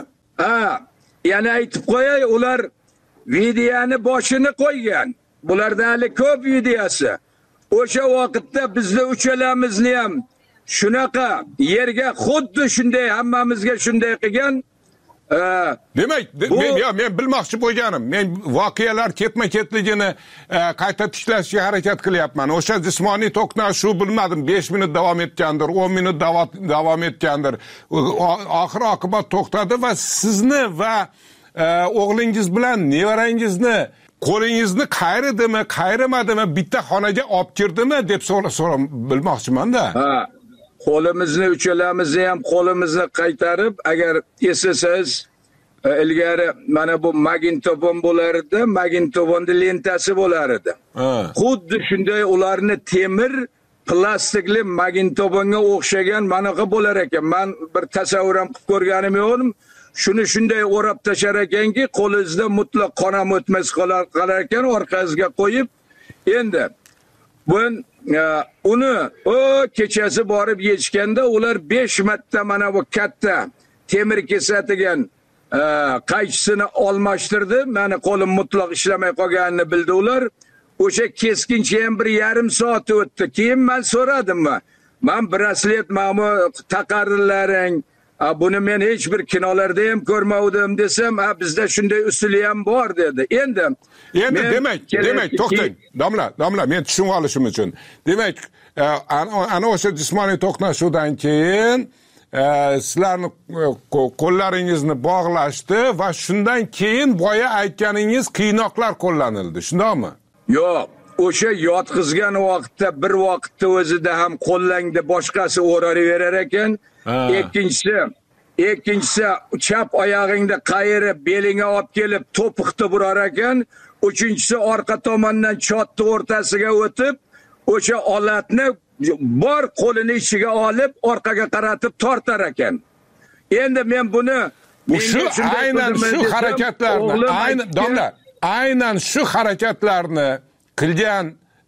Yana aytib qo'yay, ular videoni boshini qo'ygan. Bularda hali ko'p videosi. O'sha vaqtda bizni uchalamizni ham shunaqa yerga xuddi shunday hammamizga shunday qilgan. Demak, men bilmoqchi bo'lganim, men voqealar ketma-ketligini qayta tiklashga harakat qilyapman. O'sha jismoniy to'qnashuv bilmadim, 5 minut davom etgandir, 10 minut davom etgandir. Oxir oqibat to'xtadi va sizni va o'g'lingiz bilan nevarangizni qo'lingizni qayridimi, qayrimadimi, bitta xonaga olib kirdimi deb so'ram bilmoqchiman-da. Qo'limizni uchalamizni ham qo'limizni qaytarib, agar eslasangiz, ilgari mana bu magnitofon bo'lar edi, magnitofonning lentasi bo'lar edi. Xuddi shunday ularni temir plastikli magnitofonga o'xshagan manaqa bo'lar ekan. Men bir tasavvur ham qilib ko'rganim yo'q. Shuni shunday o'rab tashar ekanki, qo'lingizda mutlaq qon ham o'tmas qolar ekan, orqangizga qo'yib. Endi uni o kechasi borib yechganda ular 5 marta mana bu katta temir kesadigan qaychisini almashtirdi. Meni qo'lim mutlaq ishlamay qolganini bildi ular. O'sha keskincha ham 1,5 soat o'tdi. Keyin men so'radim, men braslet mana taqardilaring, buni men hech bir kinolarda ham ko'rmadim desam, bizda shunday usuli ham bor dedi. Endi demak to'xtang. Domla, men tushunib olishim uchun. Demak, ana o'sha jismoniy to'qnashuvdan keyin sizlarni qo'llaringizni bog'lashdi va shundan keyin boya aytganingiz qiynoqlar qo'llanildi, shundaymi? Yo'q, o'sha yotqizgan vaqtda bir vaqtda o'zida ham qo'llangda boshqasi o'raverar ekan. Ikkinchisi chap oyog'ingda qayirib belingga olib kelib to'piqda burar ekan. Uchinchisi orqa tomondan chotni o'rtasiga o'tib, o'sha olatni bor qo'lini ichiga olib orqaga qaratib tortar ekan. Endi men buni aynan shu harakatlarni aynan shu harakatlarni qilgan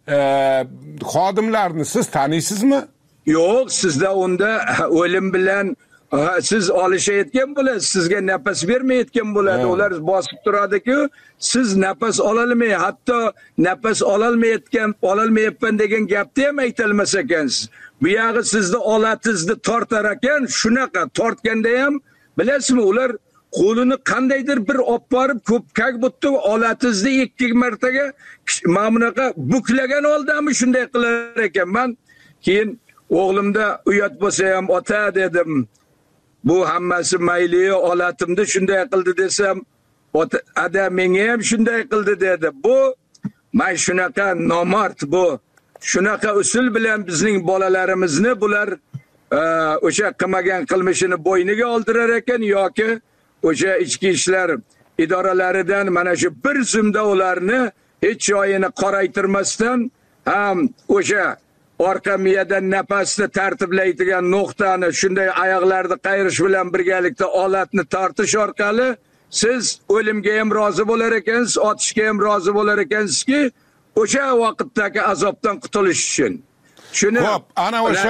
xodimlarni siz taniysizmi? Yo'q, sizda unda o'lim bilan siz olishayotgan bo'lasiz, sizga nafas bermayotgan bo'ladi. Ular bosib turadi-ku, siz nafas ololmay, hatto nafas ololmayapman degan gapni ham aytolmas ekansiz. Bu yog'i sizni olatingizni tortar ekan, shunaqa tortganda ham bilasizmi, ular qo'lini qandaydir bir olib borib ko'pkak butdi olatingizni 2 martaga mana bunaqa buklagan oldimi shunday qilar ekan. Men keyin o'g'limda uyat bo'lsa ham ota dedim. Bu hammasi mayli, olatimni shunday qildi desam, ada menga ham shunday qildi dedi. Bu men shunaqa nomard, bu shunaqa usul bilan bizning bolalarimizni bular o'sha qilmagan qilmishini bo'yniga oldirar ekan yoki o'sha ichki ishlar idoralaridan mana shu bir zumda ularni hech joyini qoraytirmasdan ham o'sha orqa miyadan nafasni tartiblaydigan nuqtani shunday oyoqlarni qayirish bilan birgalikda olatni tortish orqali siz o'limga ham rozi bo'lar ekansiz, otishga ham rozi bo'lar ekansizki, o'sha vaqtdagi azobdan qutulish uchun. Shuni ana o'sha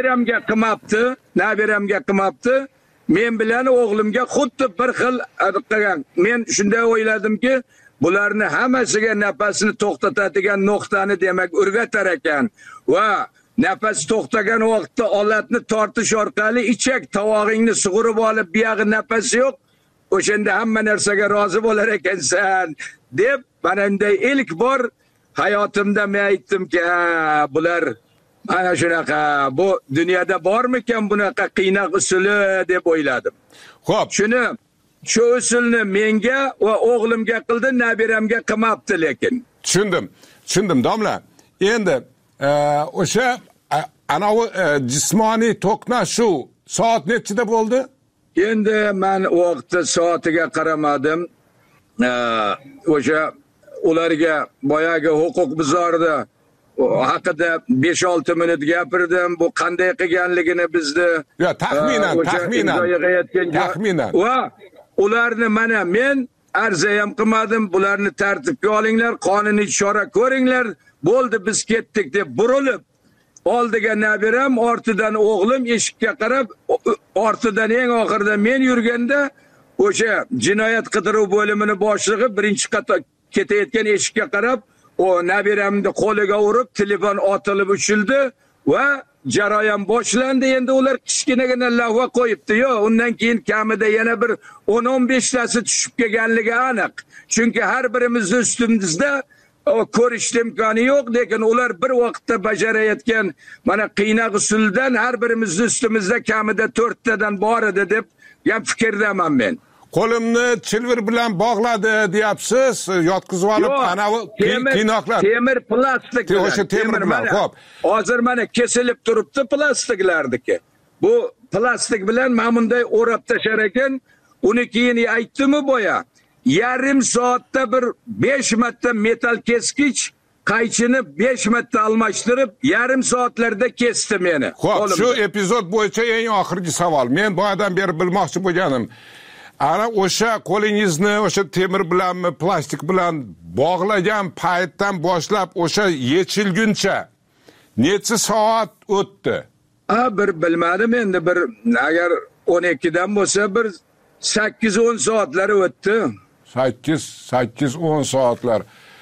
nabiramga qilmabdi. Men bilan o'g'limga xuddi bir xil qilgan. Men shunday o'yladimki, bularni hammasiga nafasni to'xtatadigan nuqtani demak o'rgatar ekan va nafas to'xtagan vaqtda olatni tortish orqali ichak tovog'ingni sug'urib olib, bu yog'i nafas yo'q, o'shanda hamma narsaga rozi bo'lar ekansan deb mana bunday ilk bor hayotimda men aytdimki, bular ana shunaqa, bu dunyoda bormikan bunaqa qiynoq usuli deb o'yladim. Xo'p, shu usulni menga va o'g'limga qildi, nabiramga qilmabdi lekin. Tushundim, domla. Endi o'sha anavi jismoniy to'qnashuv soat nechida bo'ldi? Endi men vaqtda soatiga qaramadim. O'sha ularga boyagi huquqbuzarda haqida 5-6 minut gapirdim. Bu qanday qilganligini bizni taxminan va ularni mana men arza ham qilmadim. Bularni tartibga olinglar, qonuniy chora ko'ringlar. Bo'ldi, biz ketdik deb burilib oldiga nabiram, ortidan o'g'lim eshikka qarab, ortidan eng oxirida men yurganda o'sha jinoyat qidiruv bo'limining boshlig'i birinchi qator ketayotgan eshikka qarab, o nabiramni qo'liga urib, telefon otilib uchildi va jarayon boshlandi. Endi ular kichkinagina lavha qo'yibdi. Yo'q, undan keyin kamida yana bir 10-15 tasi tushib kelganligi aniq. Chunki har birimizni ustimizda ko'rish imkoni yo'q, lekin ular bir vaqtda bajarayotgan mana qiynoq usuldan har birimizni ustimizda kamida 4 tadan bor edi deb ham fikrdaman men. Qo'limni chilvir bilan bog'ladi deyapsiz, yotqizib olib anavi qiynoqlar. Temir plastik. O'sha temir bilan, xo'p. Hozir mana kesilib turibdi plastiklardiki. Bu plastik bilan mana bunday o'rab tashar ekan, uni keyin aytdimi boya. Yarim soatda bir 5 marta metal keskich qaychini 5 marta almashtirib, yarim soatlarda kesdi meni. Xo'p, shu epizod bo'yicha eng oxirgi savol. Men boyadan beri bilmoqchi bo'lganim, ana o'sha qo'lingizni o'sha temir bilanmi, plastik bilan bog'lagan paytdan boshlab o'sha yechilguncha necha soat o'tdi? Bir bilmadim endi, bir agar 12dan bo'lsa bir 8-10 soatlari o'tdi. 8-10 soatlar.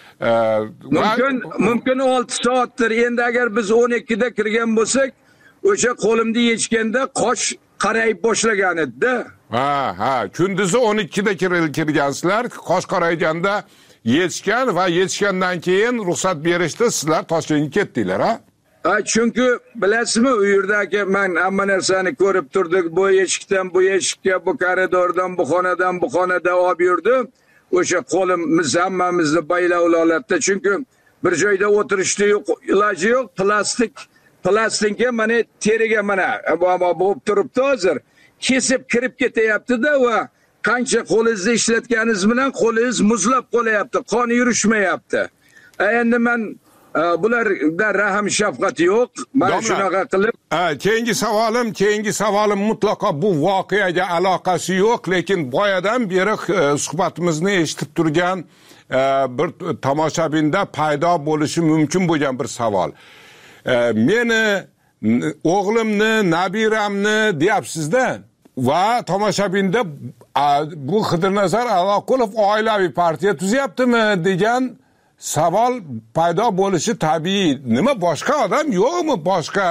Mumkin 6 soatdir. Endi agar biz 12da kirgan bo'lsak, o'sha qo'limni yechganda qosh qarayib boshlagan edi-da. Ha, kunduzi 12da kirgansizlar, qosh qarayganda yechgan va yechgandan keyin ruxsat berishdi, sizlar Toshkentga ketdinglar, ha? Chunki bilasizmi, u yerdagi men hamma narsani ko'rib turdik. Bu eshikdan bu eshikka, bu koridordan bu xonadan bu xonada olib yurdim. O'sha qo'limiz hammamizni baylab olatdi. Chunki bir joyda o'tirishni iloji yo'q. Plastikga mana teriga mana bo'lib turibdi hozir. Kesib kirib ketyapti-da va qancha qo'lingizni ishlatganingiz bilan qo'lingiz muzlab qolyapti, qon yurishmayapti. Endi men bularda rahim shafqat yo'q. Mana shunaqa qilib. Keyingi savolim mutlaqo bu voqeaga aloqasi yo'q, lekin boyadan beri suhbatimizni eshitib turgan bir tomoshabinda paydo bo'lishi mumkin bo'lgan bir savol. Meni o'g'limni, nabiramni deyapsiz-da va tomoshabinda bu Xidirnazar Allaqulov oilaviy partiya tuzyaptimi degan savol paydo bo'lishi tabiiy. Nima, boshqa odam yo'qmi? Boshqa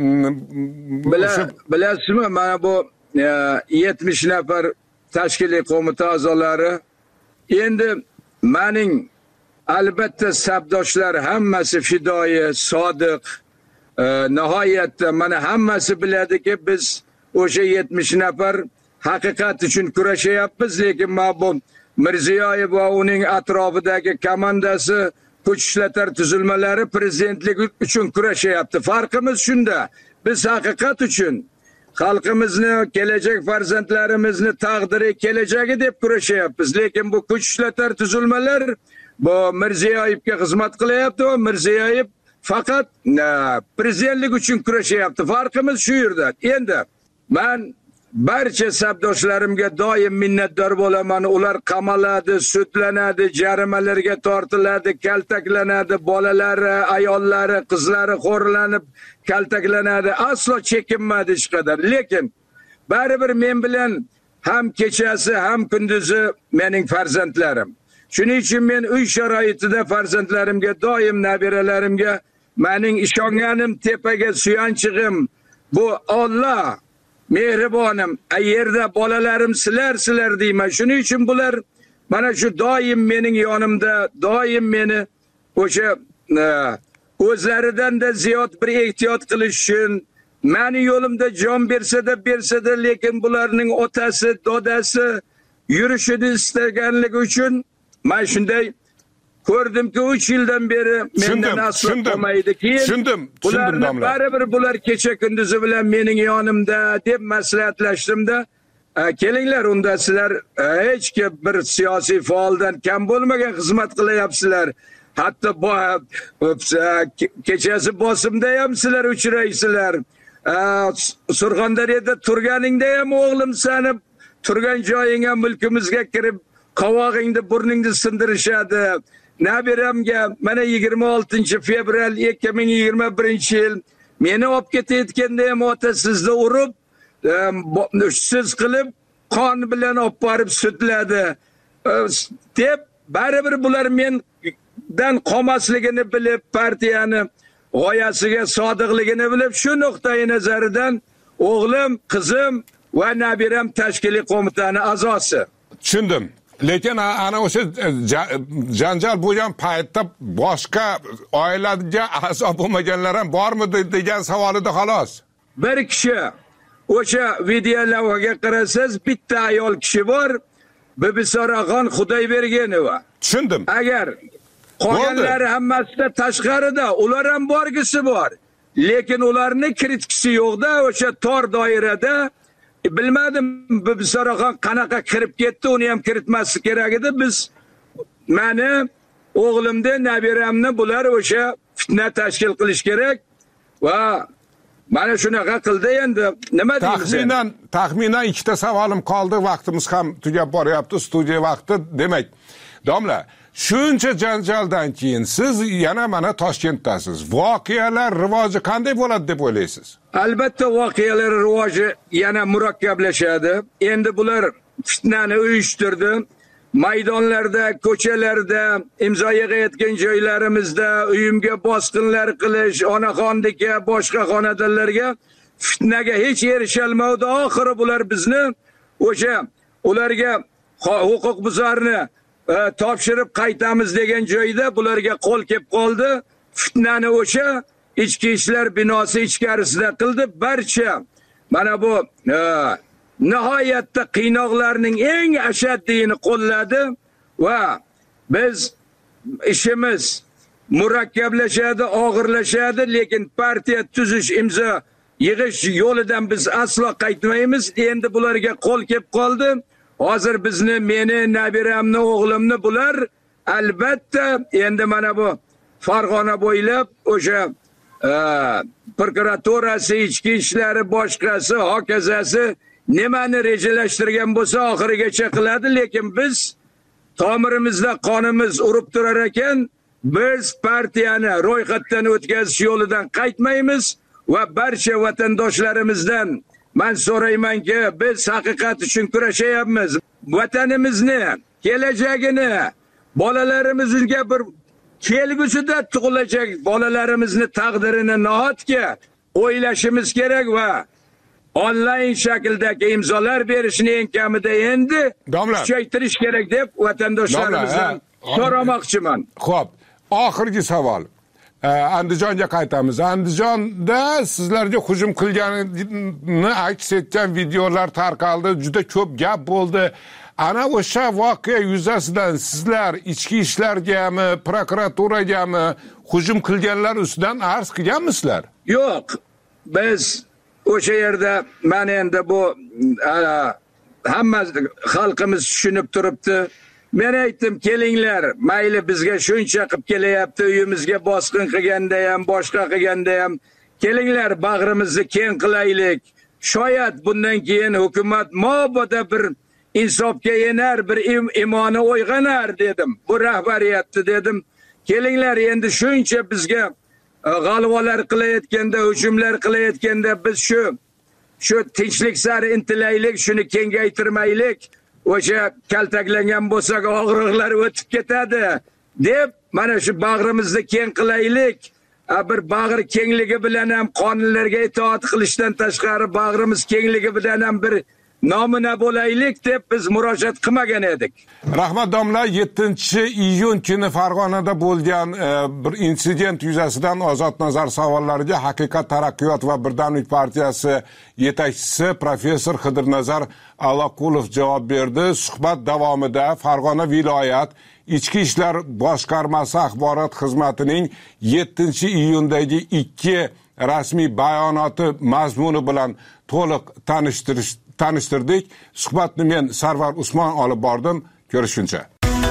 bilasizmi, mana bu 70 nafar tashkiliy qo'mita a'zolari, endi mening albatta sabdoshlar hammasi fidoyi, sodiq. Nihoyatda mana hammasi biladiki, biz o'sha 70 nafar haqiqat uchun kurashayapmiz, lekin mana bu Mirziyoyev va uning atrofidagi komandasi, kuch ishlatar tuzilmalari prezidentlik uchun kurashayapti. Farqimiz shunda. Biz haqiqat uchun xalqimizni, kelajak farzandlarimizni taqdiri, kelajagi deb kurashayapmiz. Lekin bu kuch ishlatar tuzilmalar bu Mirziyoyevga xizmat qilyapti va Mirziyoyev faqat prezidentlik uchun kurashayapti. Farqimiz shu yerda. Endi men barcha sabdoshlarimga doim minnatdor bo'laman. Ular qamaladi, sudlanadi, jarimalarga tortiladi, kaltaklanadi, bolalari, ayollari, qizlari xo'rlanib kaltaklanadi. Aslo chekinmadi hech qadar. Lekin baribir men bilan ham kechasi, ham kunduzi mening farzandlarim. Shuning uchun men uy sharoitida farzandlarimga, doim nabiralarimga mening ishonganim, tepaga suyanchig'im bu Alloh. Mehribonim, yerda bolalarim sizlar deyman. Shuning uchun bular mana shu doim mening yonimda, doim meni o'sha o'zlaridan da ziyod bir ehtiyot qilish uchun meni yo'limda jon bersa-da, lekin bularning otasi, dodasi yurishini istaganligi uchun men shunday ko'rdimki 3 yildan beri mendan aslo qolmaydi. Keyin baribir bular kecha kunduzi bilan mening yonimda deb maslahatlashtimda, kelinglar, unda sizlar hech kim bir siyosiy faoldan kam bo'lmagan xizmat qilyapsizlar. Hatto kechasi bosimda ham sizlar uchraysizlar. Surxondaryoda turganingda ham o'g'lim sani turgan joyingga, mulkimizga kirib qovog'ingni, burningni sindirishadi. Nabiramga mana 26 fevral 2021-yil meni olib ketayotganda ham ota sizni urib, siz qilib qon bilan olib borib sudladi deb, baribir bular mendan qolmasligini bilib, partiyani g'oyasiga sodiqligini bilib, shu nuqtai nazaridan o'g'lim, qizim va nabiram tashkiliy qo'mitani a'zosi. Tushundim. Lekin ana o'sha janjal bo'lgan paytda boshqa oilaga a'zo bo'lmaganlar ham bormidi degan savol edi, xolos. Bir kishi, o'sha videolavhaga qarasangiz, bitta ayol kishi bor, Bibisoraxon Xudoybergenova. Tushundim. Agar qolganlari hammasida tashqarida, ular ham borgisi bor. Lekin ularning kritikasi yo'qda, o'sha tor doirada. Bilmadim, Bibisoraxon qanaqa kirib ketdi, uni ham kiritmasi kerak edi. Biz meni, o'g'limni, nabiramni bular o'sha fitna tashkil qilish kerak va mana shunaqa qildi. Endi nima deymiz? Taxminan ikkita savolim qoldi, vaqtimiz ham tugab boryapti, studiya vaqti. Demak, Domla, shuncha janjaldan keyin siz yana mana Toshkentdasiz. Voqealar rivoji qanday bo'ladi deb o'ylaysiz? Albatta voqealar rivoji yana murakkablashadi. Endi bular fitnani uyushtirdi. Maydonlarda, ko'chalarda, imzo yig'ayotgan joylarimizda uyimga bosqinlar qilish, onaxondika, boshqa xonadonlarga fitnaga hech erishalmadi. Oxiri bular bizni o'sha ularga huquqbuzarni topshirib qaytamiz degan joyda bularga qo'l kelib qoldi. Fitnani o'sha ichki ishlar binosi ichkarisida qildi. Barcha mana bu nihoyatda qiynoqlarning eng ashaddiyini qo'lladi va biz ishimiz murakkablashadi, og'irlashadi, lekin partiya tuzish, imzo yig'ish yo'lidan biz aslo qaytmaymiz. Endi bularga qo'l kelib qoldi. Hozir bizni, meni, nabiramni, o'g'limni bular albatta endi mana bu Farg'ona bo'ylab o'sha prokuraturasi, ichki ishlari, boshqasi, hokazasi nimani rejalashtirgan bo'lsa oxirigacha qiladi, lekin biz tomirimizda qonimiz urib turar ekan, biz partiyani ro'yxatdan o'tkazish yo'lidan qaytmaymiz va barcha vatandoshlarimizdan men so'raymanki, biz haqiqat uchun kurashayapmiz. Vatanimizni, kelajagini, bolalarimizga bir kelgusida tug'ilajak bolalarimizni taqdirini nahotki o'ylashimiz kerak va onlayn shakldagi imzolar berishni eng kamida endi kuchaytirish kerak deb vatandoshlarimizdan so'ramoqchiman. Xo'p, oxirgi savol. Andijonga qaytamiz. Andijonda sizlarga hujum qilganini aks etgan videolar tarqaldi, juda ko'p gap bo'ldi. Ana o'sha voqea yuzasidan sizlar ichki ishlargami, prokuraturagami hujum qilganlar ustidan arz qilganmisizlar? Yo'q. Biz o'sha yerda men endi bu hamma xalqimiz tushunib turibdi. Men aytdim, kelinglar, mayli bizga shuncha qilib kelyapti, uyimizga bosqin qilganda ham, boshqa qilganda ham, kelinglar bag'rimizni keng qilaylik. Shoyat bundan keyin hukumat mobodo bir insofga yenar, bir imoni uyg'onar dedim. Bu rahbariyatni dedim. Kelinglar endi shuncha bizga g'alvalar qilayotganda, hujumlar qilayotganda biz shu tinchlik sari intilaylik, shuni kengaytirmaylik. O'sha kaltaklangan bo'lsak og'riqlar o'tib ketadi deb mana shu bag'rimizni keng qilaylik. Bir bag'ri kengligi bilan ham qonunlarga itoat qilishdan tashqari bag'rimiz kengligi bilan ham bir nomina bo'laylik deb biz murojaat qilmagan edik. Rahmat domla, 7-iyun kuni Farg'onada bo'lgan bir insident yuzasidan Ozod nazar savollariga Haqiqat taraqqiyot va Birdamlik partiyasi yetakchisi professor Xidirnazar Allaqulov javob berdi. Suhbat davomida Farg'ona viloyat Ichki ishlar boshqarmasi axborot xizmatining 7-iyundagi 2 rasmiy bayonoti mazmuni bilan to'liq tanishtirdik. Suhbatni men Sarvar Usmon olib bordim. Ko'rishguncha.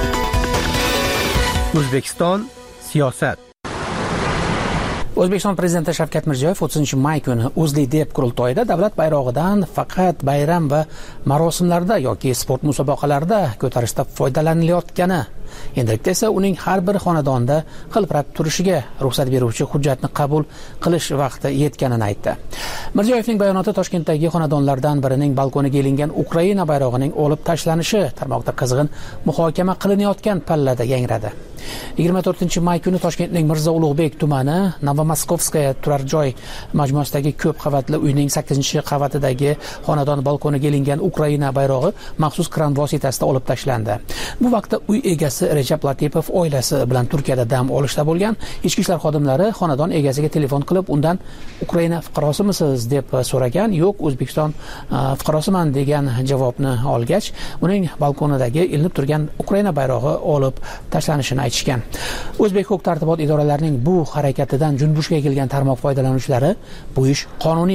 O'zbekiston siyosat. O'zbekiston prezidenti Shavkat Mirziyoyev 30-may kuni O'zLiDeP qurultoyida davlat bayrog'idan faqat bayram va marosimlarda yoki sport musobaqalarida ko'tarishda foydalanilayotgani, endilikda esa uning har bir xonadonda hilpirab turishiga ruxsat beruvchi hujjatni qabul qilish vaqti yetganini aytdi. Mirziyoyevning bayonoti Toshkentdagi xonadonlardan birining balkoniga ilingan Ukraina bayrog'ining olib tashlanishi tarmoqda qizg'in muhokama qilinayotgan pallada yangradi. 24-may kuni Toshkentning Mirzo Ulug'bek tumani Novomoskovskaya turar joy majmuasidagi ko'p qavatli uyning 8-qavatidagi xonadon balkoniga ilingan Ukraina bayrog'i maxsus kran vositasida olib tashlandi. Bu vaqtda uy egasi Rejab Latipov oilasi bilan Turkiyada dam olishda bo'lgan. Ichki ishlar xodimlari xonadon egasiga telefon qilib, undan Ukraina fuqarosimisiz deb so'ragan. Yo'q, O'zbekiston fuqarosiman degan javobni olgach, uning balkonidagi ilinib turgan Ukraina bayrog'i olib tashlanishini aytishgan. O'zbek huquq-tartibot idoralarining bu harakatidan junbushga kelgan tarmoq foydalanuvchilari bu ish qonuniymi?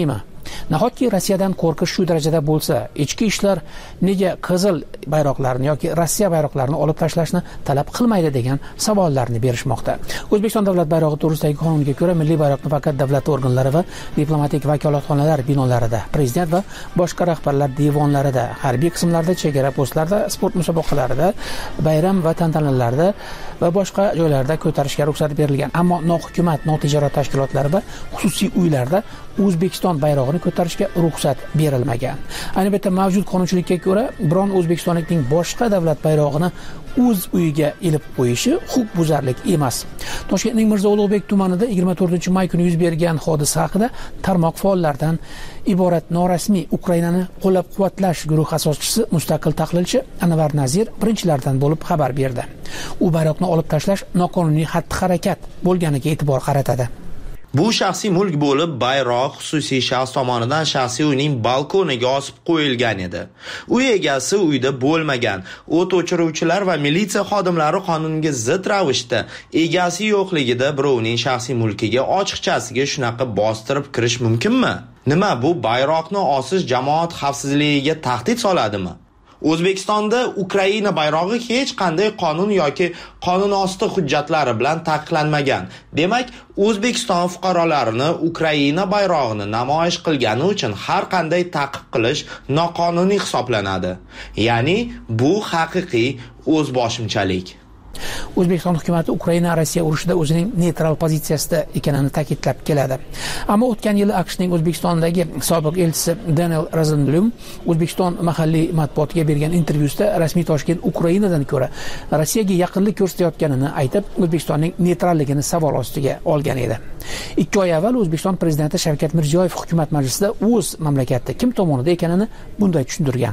Nahotki Rossiyadan qo'rqish shu darajada bo'lsa, ichki ishlar nega qizil bayroqlarni yoki Rossiya bayroqlarini olib tashlashni talab qilmaydi degan savollarni berishmoqda. O'zbekiston davlat bayrog'i to'g'risidagi qonunga ko'ra milliy bayroqni faqat davlat organlari va diplomatik vakolatxonalar binolarida, prezident va boshqa rahbarlar devonlarida, harbiy qismlarda, chegara postlarida, sport musobaqalarida, bayram va tantanalarda va boshqa joylarda ko'tarishga ruxsat berilgan. Ammo nohukumat, notijorat tashkilotlari va xususiy uylarda O'zbekiston bayrog'ini ko'tarishga ruxsat berilmagan. Ayni paytda mavjud qonunchilikka ko'ra, biron o'zbekistonlikning boshqa davlat bayrog'ini o'z uyiga ilib qo'yishi huquqbuzarlik emas. Toshkentning Mirzo Ulug'bek tumanida 24-may kuni yuz bergan hodisa haqida tarmoq faollaridan iborat norasmiy Ukrainani qo'llab-quvvatlash guruhi asoschisi, mustaqil tahlilchi Anvar Nazir birinchilardan bo'lib xabar berdi. U bayroqni olib tashlash noqonuniy xatti-harakat bo'lganiga e'tibor qaratadi. Bu shaxsiy mulk bo'lib, bayroq xususiy shaxs tomonidan shaxsiy uyning balkoniga osib qo'yilgan edi. Uy egasi uyda bo'lmagan. O't o'chiruvchilar va militsiya xodimlari qonunga zid ravishda egasi yo'qligida birovning shaxsiy mulkiga ochiqchasiga shunaqa bostirib kirish mumkinmi? Nima bu bayroqni osish jamoat xavfsizligiga tahdid soladimi? O'zbekistonda Ukraina bayrog'i hech qanday qonun yoki qonunosti hujjatlari bilan taqiqlanmagan. Demak, O'zbekiston fuqarolarini Ukraina bayrog'ini namoyish qilgani uchun har qanday taqiq qilish noqonuniy hisoblanadi. Ya'ni bu haqiqiy o'zboshimchalik. O'zbekiston hukumati Ukraina-Rossiya urushida o'zining neytral pozitsiyasida ekanini ta'kidlab keladi. Ammo o'tgan yili AQShning O'zbekistondagi sobiq elchisi Daniel Rosenblum O'zbekiston mahalliy matbuotiga bergan intervyusida rasmiy Toshkent Ukrainadan ko'ra Rossiyaga yaqinlik ko'rsatayotganini aytib, O'zbekistonning neytralligini savol ostiga olgan edi. 2 oy avval O'zbekiston prezidenti Shavkat Mirziyoyev hukumat majlisida o'z mamlakati kim tomonida ekanini bunday tushuntirgan.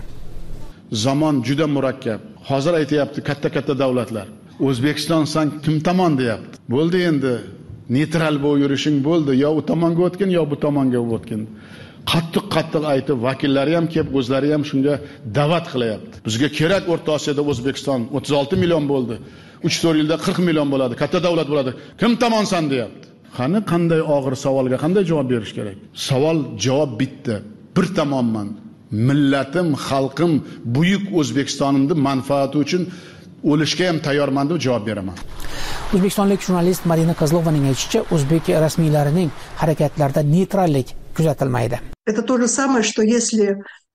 Zamon juda murakkab. Hozir aytayapti katta davlatlar. O'zbekiston san kim tomon deyapti. Bo'ldi endi. Neytral bo'lib yurishing bo'ldi. Yo u tomonga o'tgin, yo bu tomonga o'tgin. Qattiq aytib, vakillari ham kelib, o'zlari ham shunga da'vat qilyapti. Bizga kerak O'rta Osiyoda O'zbekiston 36 million bo'ldi. 3-4 yilda 40 million bo'ladi. Katta davlat bo'ladi. Kim tomonsan deyapti. Qani qanday og'ir savolga qanday javob berish kerak? Savol javob bitta. Bir tomonman. Millatim, xalqim, buyuk O'zbekistonimning manfaati uchun o'lishga ham tayyorman deb javob beraman. O'zbekistonlik jurnalist Marina Kozlovaning aytishicha, o'zbek rasmiylarining harakatlarida neytrallik kuzatilmaydi. Это то же самое, что если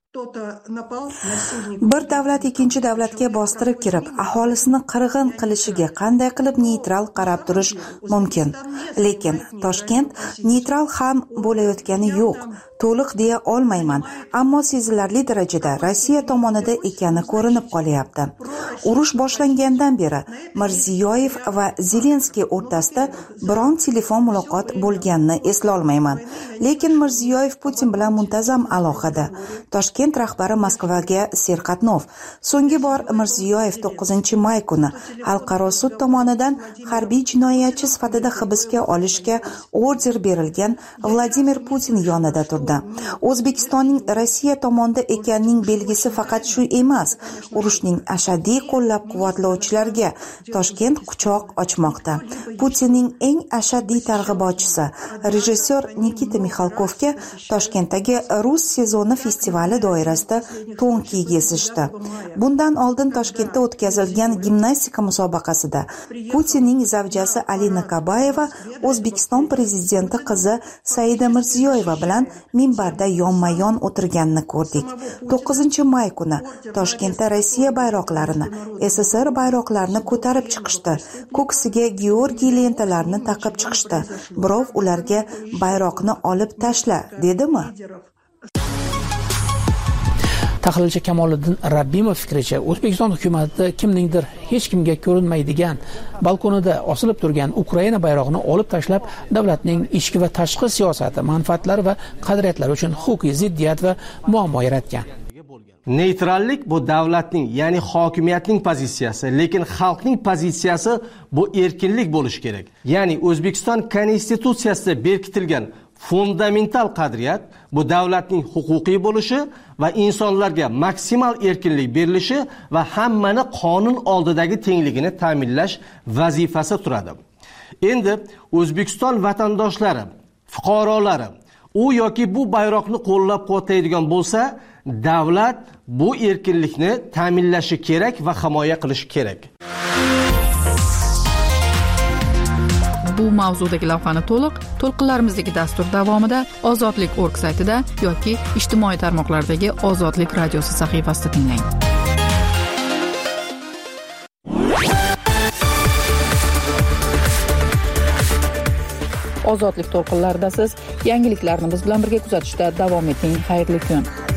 bir davlat ikkinchi davlatga bostirib kirib, aholisini qirg'in qilishiga qanday qilib neytral qarab turish mumkin? Lekin Toshkent neytral ham bo'layotgani yo'q. To'liq deya olmayman, ammo sezilarli darajada Rossiya tomonida ekani ko'rinib qolyapti. Urush boshlangandan beri Mirziyoyev va Zelenskiy o'rtasida biron telefon muloqot bo'lganini eslolmayman. Lekin Mirziyoyev Putin bilan muntazam aloqada. Toshkent rahbari Moskvaga serqatnov. So'nggi bor Mirziyoyev 9-may kuni xalqaro sud tomonidan harbiy jinoyatchi sifatida hibsga olishga order berilgan Vladimir Putin yonida turdi. O'zbekistonning Rossiya tomonida ekanining belgisi faqat shu emas. Urushning ashaddiy qo'llab-quvvatlovchilariga Toshkent quchoq ochmoqda. Putinning eng ashaddiy targ'ibotchisi rejissyor Nikita Mixalkovga Toshkentdagi Rus sezoni festivali doirasida to'n kiygizishdi. Bundan oldin Toshkentda o'tkazilgan gimnastika musobaqasida Putinning zavjasi Alina Kabayeva O'zbekiston prezidenti qizi Saida Mirziyoyeva bilan minbarda yonma-yon o'tirganini ko'rdik. 9-may kuni Toshkentda Rossiya bayroqlarini, SSR bayroqlarini ko'tarib chiqishdi. Ko'ksiga Georgiy lentalarini taqib chiqishdi. Birov ularga bayroqni olib tashla dedimi? Tahlilchi Kamoliddin Rabbimov fikricha, O'zbekiston hukumati kimningdir hech kimga ko'rinmaydigan balkonida osilib turgan Ukraina bayrog'ini olib tashlab, davlatning ichki va tashqi siyosati, manfaatlari va qadriyatlari uchun huquqiy ziddiyat va muammo yaratgan. Neytrallik bu davlatning, ya'ni hokimiyatning pozitsiyasi, lekin xalqning pozitsiyasi bu erkinlik bo'lishi kerak. Ya'ni O'zbekiston konstitutsiyasida berkitilgan fundamental qadriyat bu davlatning huquqiy bo'lishi va insonlarga maksimal erkinlik berilishi va hammani qonun oldidagi tengligini ta'minlash vazifasi turadi. Endi O'zbekiston vatandoshlari, fuqarolari u yoki bu bayroqni qo'llab-quvvatlaydigan bo'lsa, davlat bu erkinlikni ta'minlashi kerak va himoya qilishi kerak. Bu mavzudagi lavhani to'lqinlarimizdagi dastur davomida ozodlik.org saytida yoki ijtimoiy tarmoqlardagi Ozodlik radiosi sahifasida tinglang. Ozodlik to'lqinlarida siz yangiliklarni biz bilan birga kuzatishda davom eting. Xayrli kun.